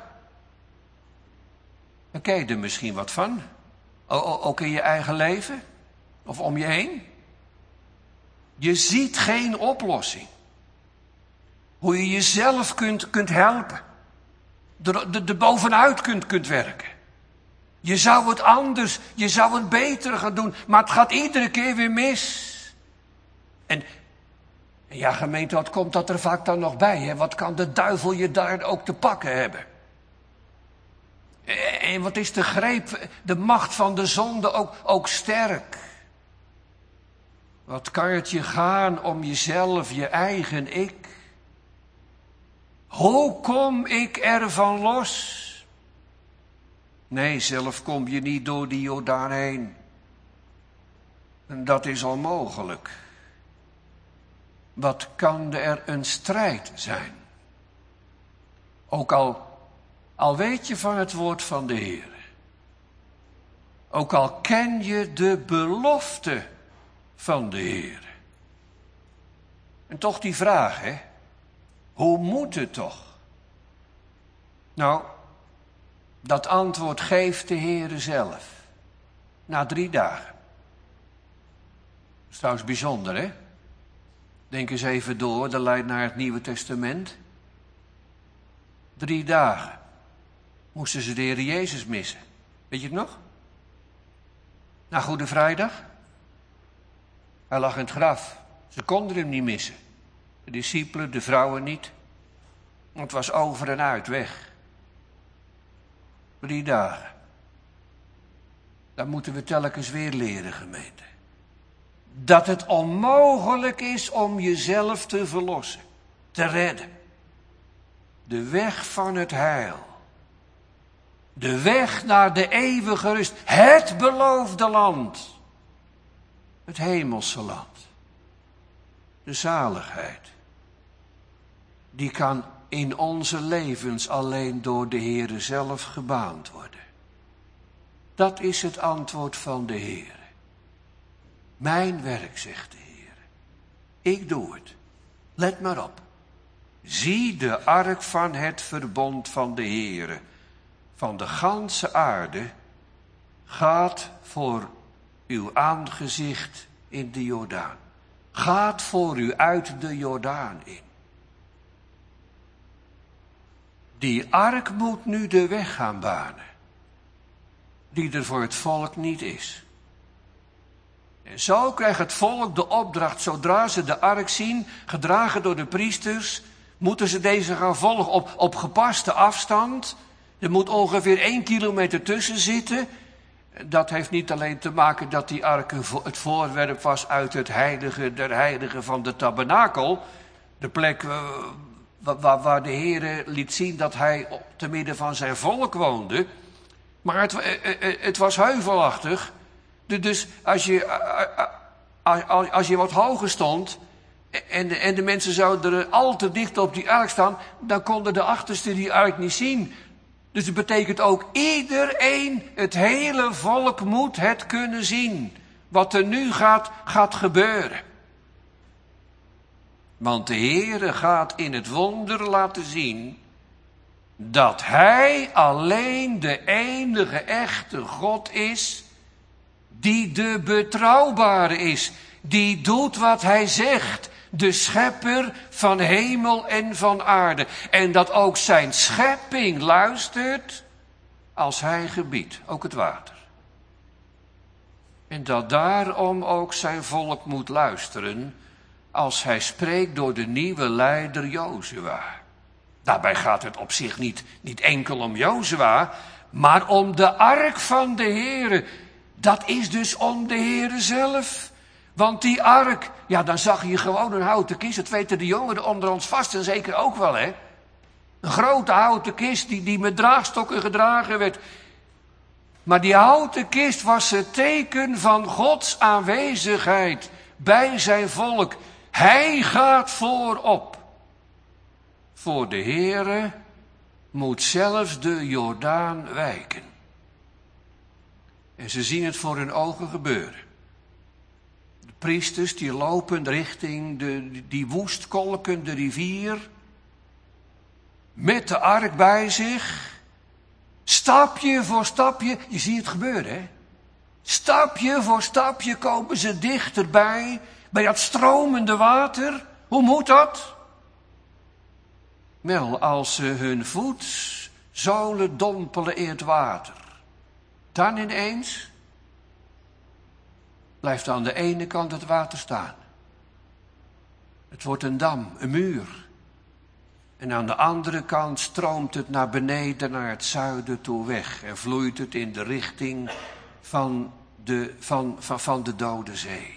Dan ken je er misschien wat van. Ook in je eigen leven. Of om je heen. Je ziet geen oplossing. Hoe je jezelf kunt helpen. Er bovenuit kunt werken. Je zou het anders, je zou het beter gaan doen. Maar het gaat iedere keer weer mis. En ja, gemeente, wat komt dat er vaak dan nog bij? Hè? Wat kan de duivel je daar ook te pakken hebben? En wat is de greep, de macht van de zonde ook sterk? Wat kan het je gaan om jezelf, je eigen ik? Hoe kom ik ervan los? Nee, zelf kom je niet door die Jordaan heen. En dat is onmogelijk. Wat kan er een strijd zijn? Ook al weet je van het woord van de Heer. Ook al ken je de belofte van de Heer. En toch die vraag, hè? Hoe moet het toch? Nou, dat antwoord geeft de Heer zelf. Na 3 dagen. Dat is trouwens bijzonder, hè? Denk eens even door, dat leidt naar het Nieuwe Testament. 3 dagen moesten ze de Heer Jezus missen. Weet je het nog? Na Goede Vrijdag. Hij lag in het graf. Ze konden hem niet missen. De discipelen, de vrouwen niet. Want het was over en uit weg. 3 dagen. Dat moeten we telkens weer leren, gemeente. Dat het onmogelijk is om jezelf te verlossen, te redden. De weg van het heil. De weg naar de eeuwige rust. Het beloofde land. Het hemelse land. De zaligheid. Die kan in onze levens alleen door de Heere zelf gebaand worden. Dat is het antwoord van de Heere. Mijn werk, zegt de Heer. Ik doe het. Let maar op. Zie de ark van het verbond van de Heere, van de ganse aarde, gaat voor uw aangezicht in de Jordaan. Gaat voor u uit de Jordaan in. Die ark moet nu de weg gaan banen, die er voor het volk niet is. En zo krijgt het volk de opdracht, zodra ze de ark zien, gedragen door de priesters, moeten ze deze gaan volgen op gepaste afstand. Er moet ongeveer 1 kilometer tussen zitten. Dat heeft niet alleen te maken dat die ark het voorwerp was uit het heilige der heiligen van de tabernakel. De plek waar de Heere liet zien dat hij te midden van zijn volk woonde. Maar het was heuvelachtig. Dus als je wat hoger stond en de mensen zouden er al te dicht op die ark staan, dan konden de achterste die ark niet zien. Dus het betekent ook iedereen, het hele volk moet het kunnen zien. Wat er nu gaat gebeuren. Want de Heere gaat in het wonder laten zien dat Hij alleen de enige echte God is, die de betrouwbare is, die doet wat Hij zegt, de schepper van hemel en van aarde. En dat ook zijn schepping luistert als Hij gebiedt, ook het water. En dat daarom ook zijn volk moet luisteren als hij spreekt door de nieuwe leider Jozua. Daarbij gaat het op zich niet enkel om Jozua, maar om de ark van de Heere. Dat is dus om de Heere zelf. Want die ark, ja, dan zag je gewoon een houten kist. Dat weten de jongeren onder ons vast en zeker ook wel, hè. Een grote houten kist die met draagstokken gedragen werd. Maar die houten kist was het teken van Gods aanwezigheid bij zijn volk. Hij gaat voorop. Voor de Heere moet zelfs de Jordaan wijken. En ze zien het voor hun ogen gebeuren. De priesters die lopen richting die woestkolkende rivier. Met de ark bij zich. Stapje voor stapje, je ziet het gebeuren, hè? Stapje voor stapje komen ze dichterbij, bij dat stromende water. Hoe moet dat? Wel, als ze hun voetzolen dompelen in het water, dan ineens blijft aan de ene kant het water staan. Het wordt een dam, een muur. En aan de andere kant stroomt het naar beneden, naar het zuiden toe weg. En vloeit het in de richting van de Dode Zee.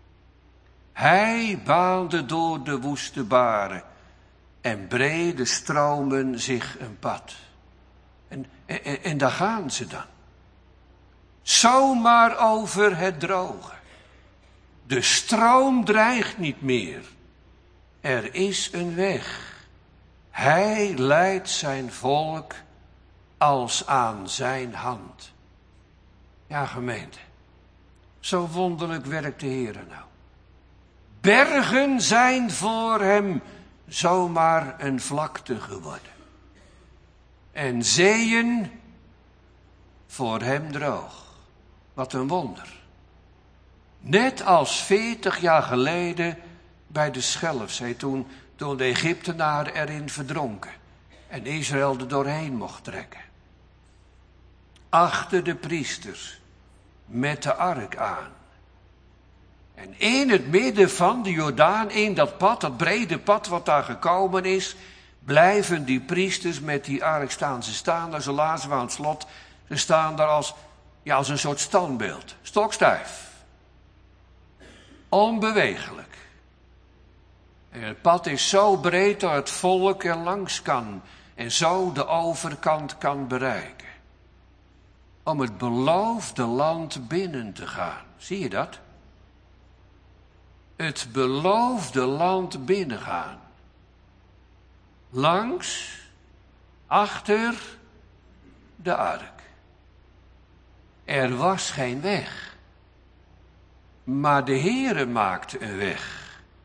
Hij baande door de woeste baren. En brede stromen zich een pad. En daar gaan ze dan. Zomaar over het droge. De stroom dreigt niet meer. Er is een weg. Hij leidt zijn volk als aan zijn hand. Ja, gemeente. Zo wonderlijk werkt de Heere nou. Bergen zijn voor hem zomaar een vlakte geworden. En zeeën voor hem droog. Wat een wonder. Net als 40 jaar geleden bij de Schelfzee, toen de Egyptenaren erin verdronken en Israël er doorheen mocht trekken. Achter de priesters met de ark aan. En in het midden van de Jordaan, in dat pad, dat brede pad wat daar gekomen is, blijven die priesters met die ark staan. Ze staan daar, zo lazen we aan het slot, ze staan daar als een soort standbeeld, stokstijf. Onbewegelijk. En het pad is zo breed dat het volk er langs kan en zo de overkant kan bereiken. Om het beloofde land binnen te gaan. Zie je dat? Het beloofde land binnengaan. Langs, achter de ark. Er was geen weg. Maar de Heere maakte een weg.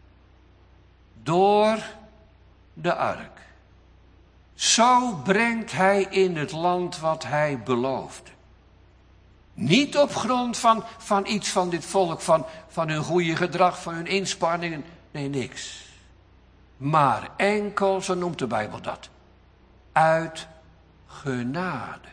Door de ark. Zo brengt hij in het land wat hij beloofde. Niet op grond van iets van dit volk, van hun goede gedrag, van hun inspanningen. Nee, niks. Maar enkel, zo noemt de Bijbel dat, uit genade.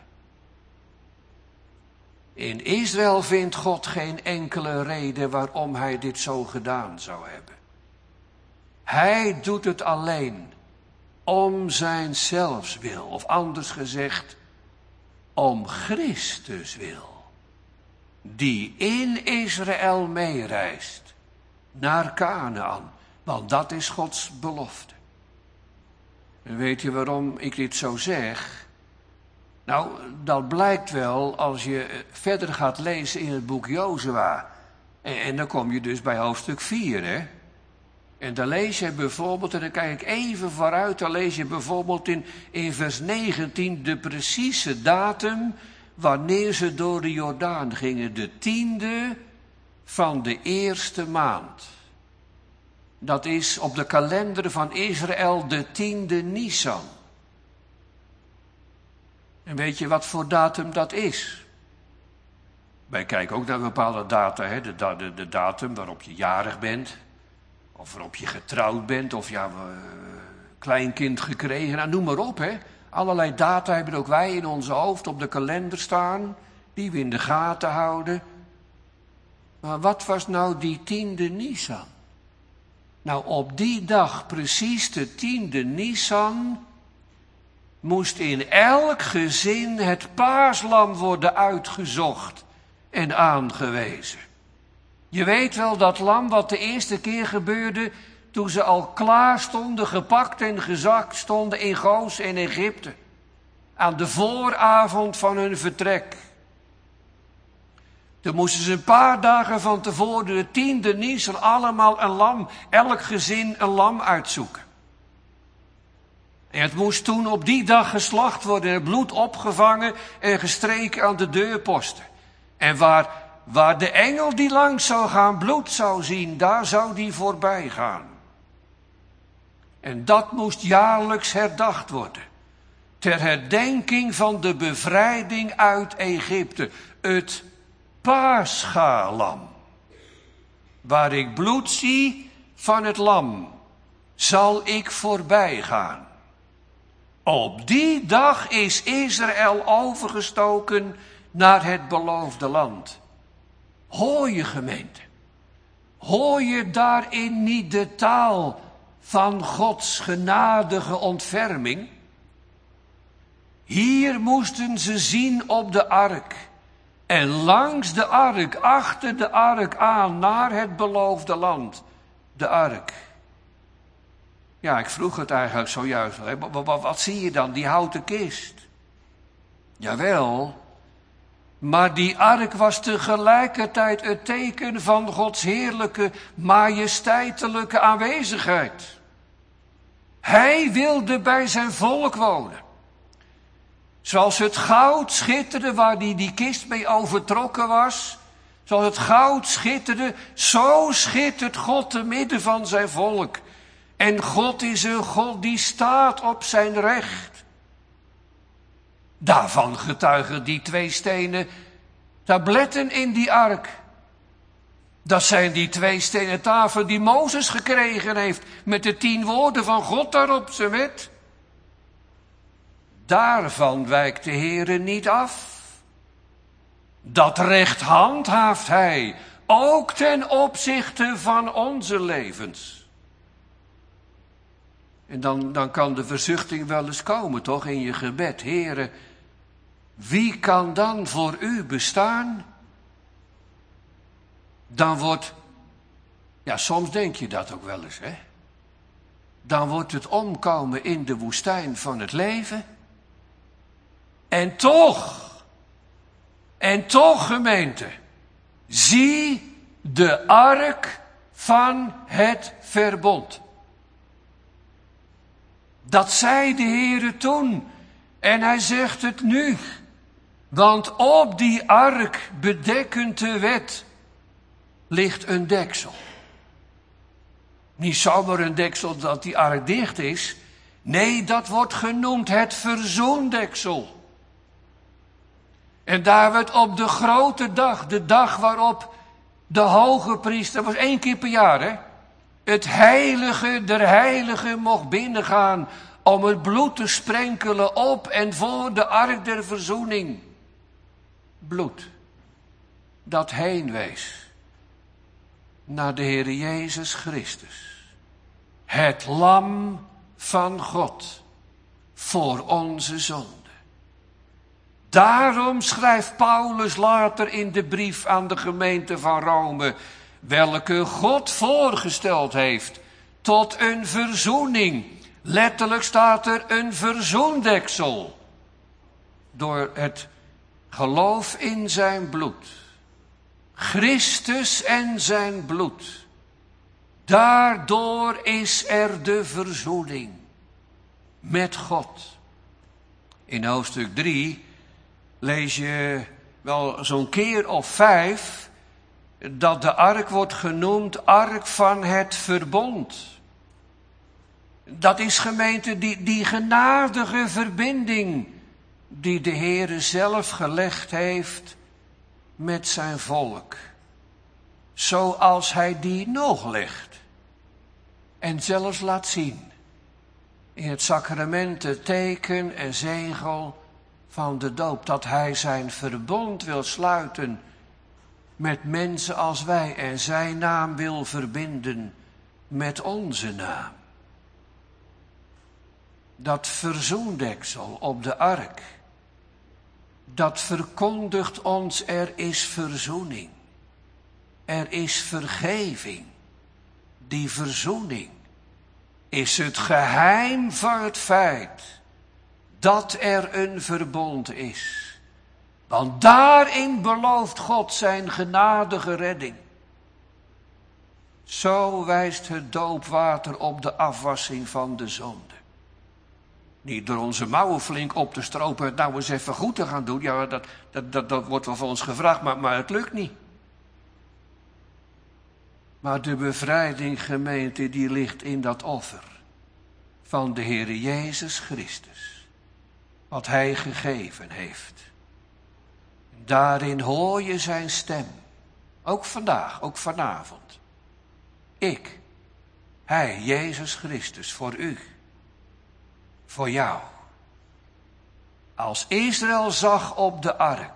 In Israël vindt God geen enkele reden waarom hij dit zo gedaan zou hebben. Hij doet het alleen om zijn zelfswil, of anders gezegd, om Christus wil. Die in Israël meereist naar Kanaän, want dat is Gods belofte. En weet je waarom ik dit zo zeg? Nou, dat blijkt wel als je verder gaat lezen in het boek Jozua. En dan kom je dus bij hoofdstuk 4, hè. En dan lees je bijvoorbeeld, en dan kijk ik even vooruit, dan lees je bijvoorbeeld in vers 19 de precieze datum wanneer ze door de Jordaan gingen. De 10e van de eerste maand. Dat is op de kalender van Israël de 10e Nisan. En weet je wat voor datum dat is? Wij kijken ook naar bepaalde data, hè? De datum waarop je jarig bent. Of waarop je getrouwd bent, of kleinkind gekregen. Nou, noem maar op, hè. Allerlei data hebben ook wij in onze hoofd op de kalender staan. Die we in de gaten houden. Maar wat was nou die 10e Nisan? Nou, op die dag, precies de 10e Nisan, moest in elk gezin het paaslam worden uitgezocht en aangewezen. Je weet wel dat lam wat de eerste keer gebeurde toen ze al klaar stonden, gepakt en gezakt stonden in Goos in Egypte. Aan de vooravond van hun vertrek. Toen moesten ze een paar dagen van tevoren, de 10e Nisan, allemaal een lam, elk gezin een lam uitzoeken. En het moest toen op die dag geslacht worden, het bloed opgevangen en gestreken aan de deurposten. En waar de engel die langs zou gaan bloed zou zien, daar zou die voorbij gaan. En dat moest jaarlijks herdacht worden. Ter herdenking van de bevrijding uit Egypte. Het Paschalam. Waar ik bloed zie van het lam, zal ik voorbij gaan. Op die dag is Israël overgestoken naar het beloofde land. Hoor je, gemeente? Hoor je daarin niet de taal van Gods genadige ontferming? Hier moesten ze zien op de ark. En langs de ark, achter de ark aan, naar het beloofde land. De ark. Ja, ik vroeg het eigenlijk zojuist. Wat zie je dan? Die houten kist. Jawel. Maar die ark was tegelijkertijd het teken van Gods heerlijke, majesteitelijke aanwezigheid. Hij wilde bij zijn volk wonen. Zoals het goud schitterde waar die kist mee overtrokken was. Zoals het goud schitterde, zo schittert God te midden van zijn volk. En God is een God die staat op zijn recht. Daarvan getuigen die 2 stenen tabletten in die ark. Dat zijn die 2 stenen tafelen die Mozes gekregen heeft met de 10 woorden van God daarop, zijn wet. Daarvan wijkt de Heere niet af. Dat recht handhaaft hij, ook ten opzichte van onze levens. En dan kan de verzuchting wel eens komen, toch, in je gebed. Heere, wie kan dan voor u bestaan? Dan wordt, ja, soms denk je dat ook wel eens, hè. Dan wordt het omkomen in de woestijn van het leven. En toch, gemeente, zie de ark van het verbond. Dat zei de Heere toen en hij zegt het nu. Want op die ark, bedekkend de wet, ligt een deksel. Niet zomaar een deksel dat die ark dicht is. Nee, dat wordt genoemd het verzoendeksel. En daar werd op de grote dag, de dag waarop de hoge priester, dat was 1 keer per jaar, hè, het heilige der heiligen mocht binnengaan om het bloed te sprenkelen op en voor de ark der verzoening. Bloed dat heen wees naar de Heer Jezus Christus. Het lam van God voor onze zonde. Daarom schrijft Paulus later in de brief aan de gemeente van Rome, welke God voorgesteld heeft tot een verzoening. Letterlijk staat er een verzoendeksel. Door het geloof in zijn bloed. Christus en zijn bloed. Daardoor is er de verzoening met God. In hoofdstuk 3 lees je wel zo'n keer of 5... dat de ark wordt genoemd ark van het verbond. Dat is, gemeente, die genadige verbinding die de Heere zelf gelegd heeft met zijn volk. Zoals hij die nog legt. En zelfs laat zien in het sacrament, het teken en zegel van de doop. Dat hij zijn verbond wil sluiten met mensen als wij en zijn naam wil verbinden met onze naam. Dat verzoendeksel op de ark, dat verkondigt ons er is verzoening. Er is vergeving. Die verzoening is het geheim van het feit dat er een verbond is. Want daarin belooft God zijn genadige redding. Zo wijst het doopwater op de afwassing van de zonde. Niet door onze mouwen flink op te stropen, het nou eens even goed te gaan doen. Ja, dat wordt wel van ons gevraagd, maar het lukt niet. Maar de bevrijding, gemeente, die ligt in dat offer van de Heere Jezus Christus. Wat Hij gegeven heeft. Daarin hoor je zijn stem. Ook vandaag, ook vanavond. Ik, Hij, Jezus Christus, voor u. Voor jou. Als Israël zag op de ark,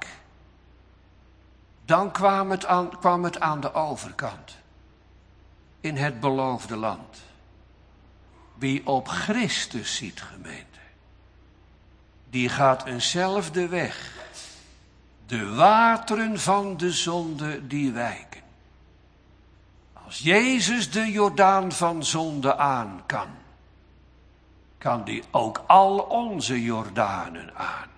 dan kwam het aan de overkant. In het beloofde land. Wie op Christus ziet, gemeente, die gaat eenzelfde weg. De wateren van de zonde die wijken. Als Jezus de Jordaan van zonde aan kan die ook al onze Jordanen aan.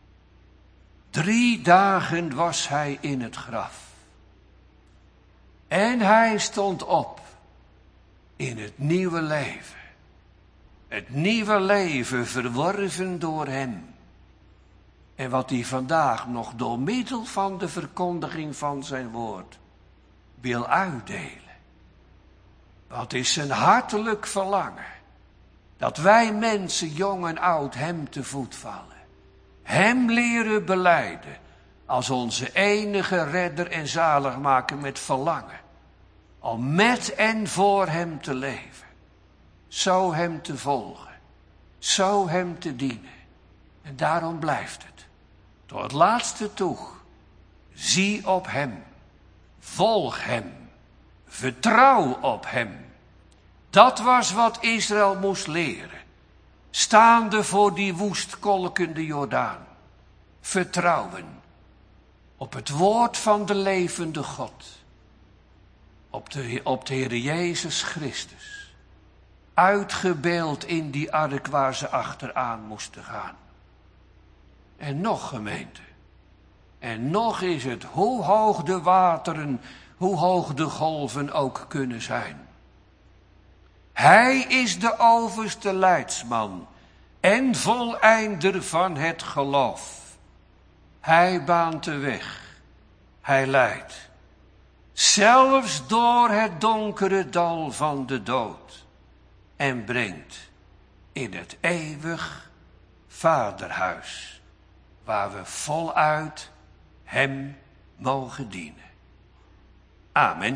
3 dagen was hij in het graf. En hij stond op in het nieuwe leven. Het nieuwe leven verworven door hem. En wat hij vandaag nog door middel van de verkondiging van zijn woord wil uitdelen. Wat is zijn hartelijk verlangen. Dat wij mensen, jong en oud, hem te voet vallen. Hem leren belijden als onze enige redder en zaligmaker met verlangen. Om met en voor hem te leven. Zo hem te volgen. Zo hem te dienen. En daarom blijft het. Tot het laatste toe. Zie op hem. Volg hem. Vertrouw op hem. Dat was wat Israël moest leren. Staande voor die woestkolkende Jordaan. Vertrouwen. Op het woord van de levende God. Op de Heer Jezus Christus. Uitgebeeld in die ark waar ze achteraan moesten gaan. En nog, gemeente. En nog is het hoe hoog de wateren, hoe hoog de golven ook kunnen zijn. Hij is de overste leidsman en voleinder van het geloof. Hij baant de weg. Hij leidt. Zelfs door het donkere dal van de dood. En brengt in het eeuwig vaderhuis. Waar we voluit hem mogen dienen. Amen.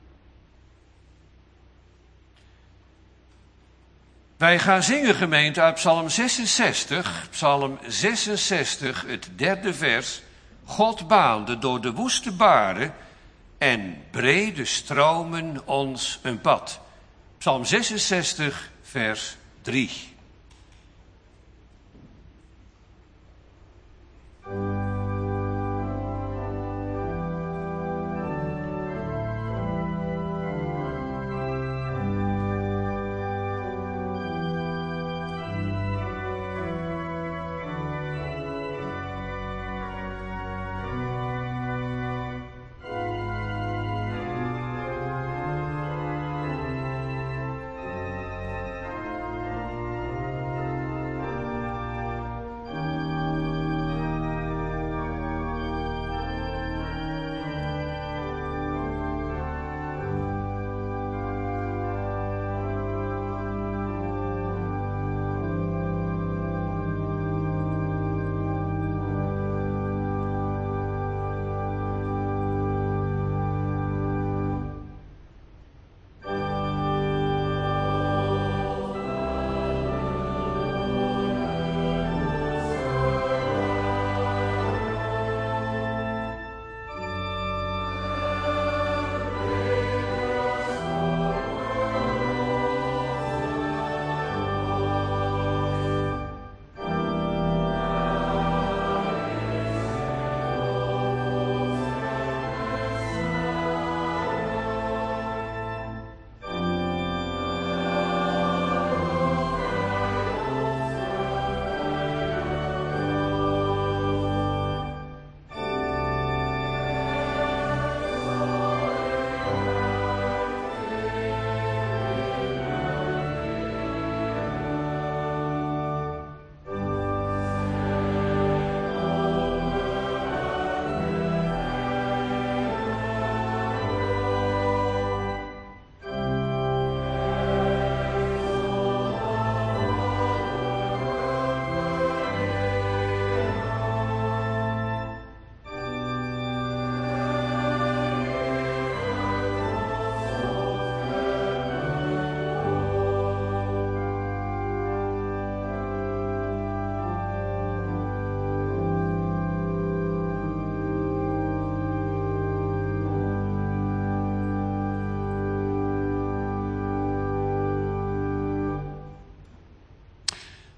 Wij gaan zingen, gemeente, uit Psalm 66. Psalm 66, het 3e vers. God baande door de woeste baren en brede stromen ons een pad. Psalm 66, vers 3.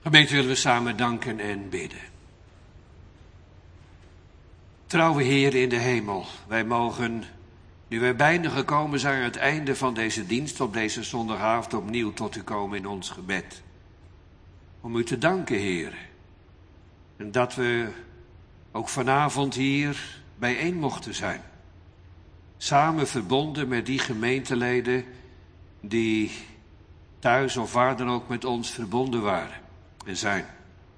Gemeente, willen we samen danken en bidden. Trouwe Heer in de hemel, wij mogen, nu wij bijna gekomen zijn aan het einde van deze dienst op deze zondagavond, opnieuw tot u komen in ons gebed. Om u te danken, Heer. En dat we ook vanavond hier bijeen mochten zijn. Samen verbonden met die gemeenteleden die thuis of waar dan ook met ons verbonden waren en zijn.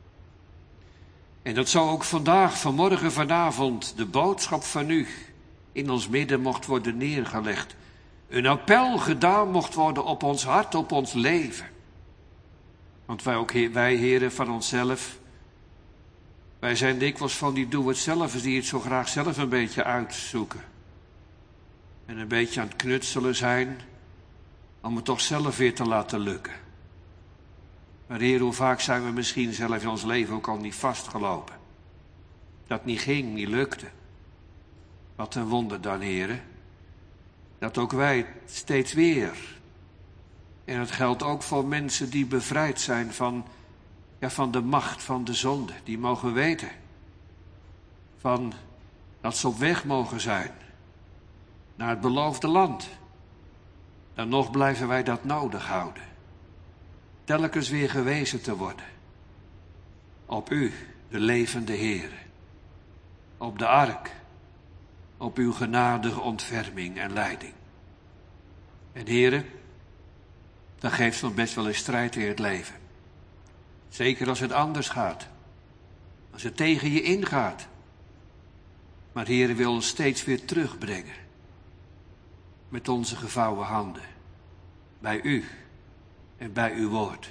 En dat zo ook vandaag, vanmorgen, vanavond de boodschap van u in ons midden mocht worden neergelegd. Een appel gedaan mocht worden op ons hart, op ons leven. Want wij heren van onszelf, wij zijn dikwijls van die doe-het-zelfers die het zo graag zelf een beetje uitzoeken. En een beetje aan het knutselen zijn om het toch zelf weer te laten lukken. Maar Heer, hoe vaak zijn we misschien zelf in ons leven ook al niet vastgelopen. Dat niet ging, niet lukte. Wat een wonder dan, Heer. Dat ook wij steeds weer. En het geldt ook voor mensen die bevrijd zijn van de macht van de zonde. Die mogen weten dat ze op weg mogen zijn naar het beloofde land. Dan nog blijven wij dat nodig houden. Telkens weer gewezen te worden. Op u, de levende Heer. Op de ark. Op uw genadige ontferming en leiding. En Heere, dan geeft ons best wel een strijd in het leven. Zeker als het anders gaat. Als het tegen je ingaat. Maar Heere wil ons steeds weer terugbrengen. Met onze gevouwen handen. Bij u. En bij uw woord.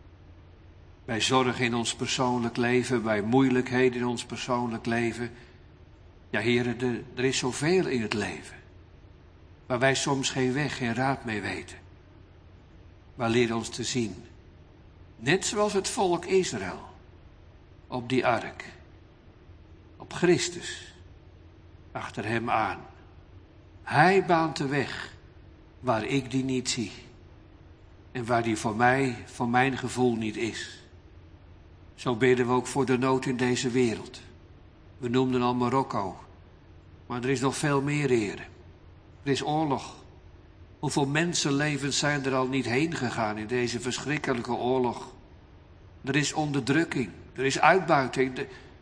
Bij zorg in ons persoonlijk leven. Bij moeilijkheden in ons persoonlijk leven. Ja, Heere, er is zoveel in het leven. Waar wij soms geen weg, geen raad mee weten. Maar leer ons te zien. Net zoals het volk Israël. Op die ark. Op Christus. Achter hem aan. Hij baant de weg. Waar ik die niet zie. En waar die voor mijn gevoel niet is. Zo bidden we ook voor de nood in deze wereld. We noemden al Marokko. Maar er is nog veel meer, heren. Er is oorlog. Hoeveel mensenlevens zijn er al niet heen gegaan in deze verschrikkelijke oorlog. Er is onderdrukking. Er is uitbuiting.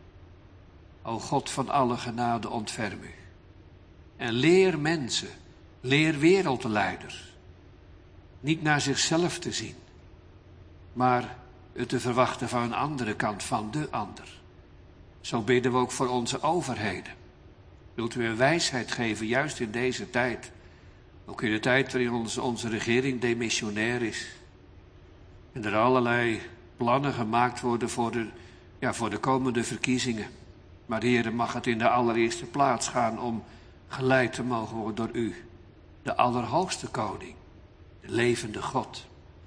O God van alle genade, ontferm u. En leer mensen, leer wereldleiders. Niet naar zichzelf te zien, maar het te verwachten van een andere kant, van de ander. Zo bidden we ook voor onze overheden. Wilt u een wijsheid geven, juist in deze tijd. Ook in de tijd waarin onze regering demissionair is. En er allerlei plannen gemaakt worden voor de komende verkiezingen. Maar Heere, mag het in de allereerste plaats gaan om geleid te mogen worden door u. De Allerhoogste Koning. De levende God.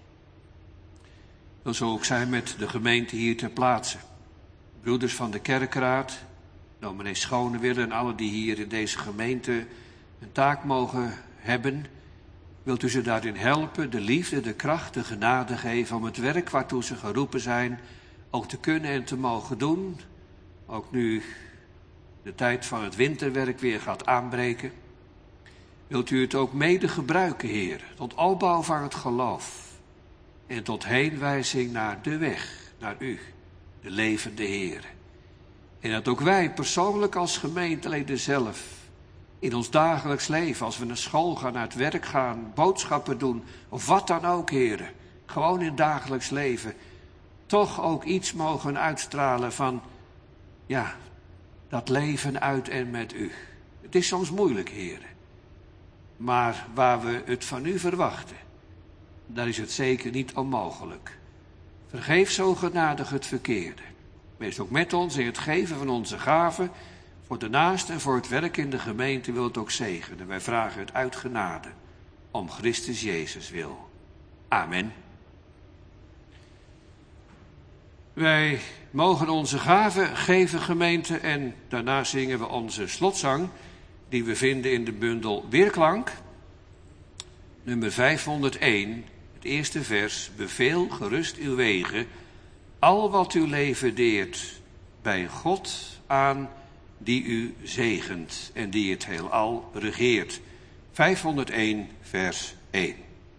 Dat zal ook zijn met de gemeente hier ter plaatse. Broeders van de kerkraad, dominee Schonewille en alle die hier in deze gemeente een taak mogen hebben. Wilt u ze daarin helpen, de liefde, de kracht, de genade geven om het werk waartoe ze geroepen zijn ook te kunnen en te mogen doen. Ook nu de tijd van het winterwerk weer gaat aanbreken. Wilt u het ook mede gebruiken, Heer, tot opbouw van het geloof en tot heenwijzing naar de weg, naar u, de levende Heer. En dat ook wij persoonlijk als gemeenteleden zelf, in ons dagelijks leven, als we naar school gaan, naar het werk gaan, boodschappen doen, of wat dan ook, Heer, gewoon in het dagelijks leven, toch ook iets mogen uitstralen van, dat leven uit en met u. Het is soms moeilijk, Heer. Maar waar we het van u verwachten, daar is het zeker niet onmogelijk. Vergeef zo genadig het verkeerde. Wees ook met ons in het geven van onze gaven. Voor de naaste en voor het werk in de gemeente wil het ook zegenen. Wij vragen het uit genade. Om Christus Jezus wil. Amen. Wij mogen onze gaven geven, gemeente. En daarna zingen we onze slotzang. Die we vinden in de bundel Weerklank. Nummer 501. Het eerste vers. Beveel gerust uw wegen al wat uw leven deert bij God aan, die u zegent en die het heelal regeert. 501 vers 1.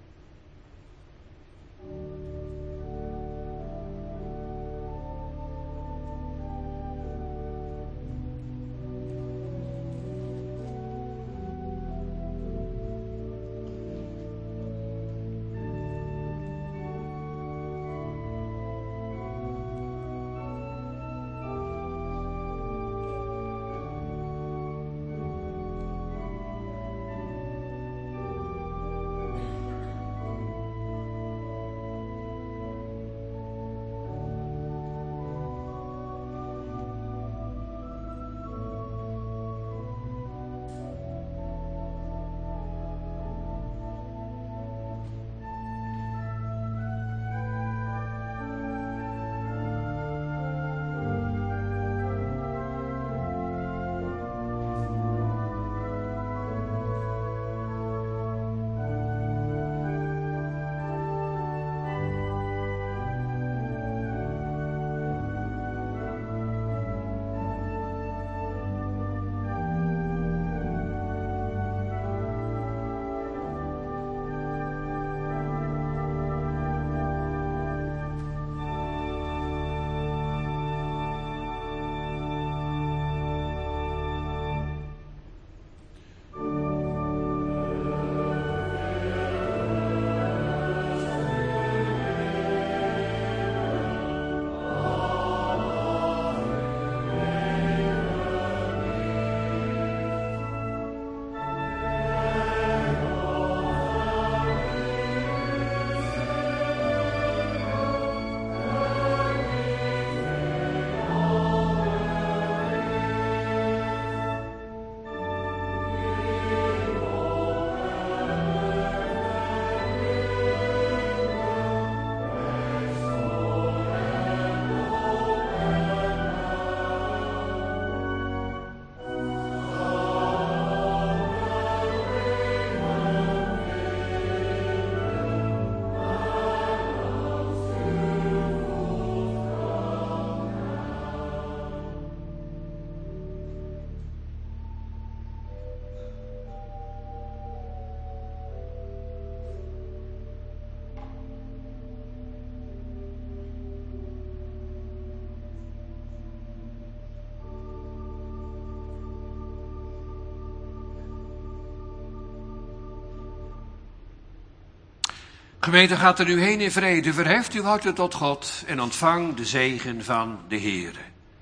Gemeente, gaat er nu heen in vrede, verheft uw harten tot God en ontvang de zegen van de Heere.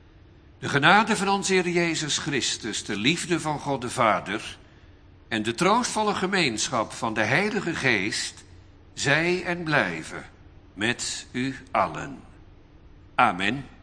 De genade van onze Heer Jezus Christus, de liefde van God de Vader en de troostvolle gemeenschap van de Heilige Geest, zij en blijven met u allen. Amen.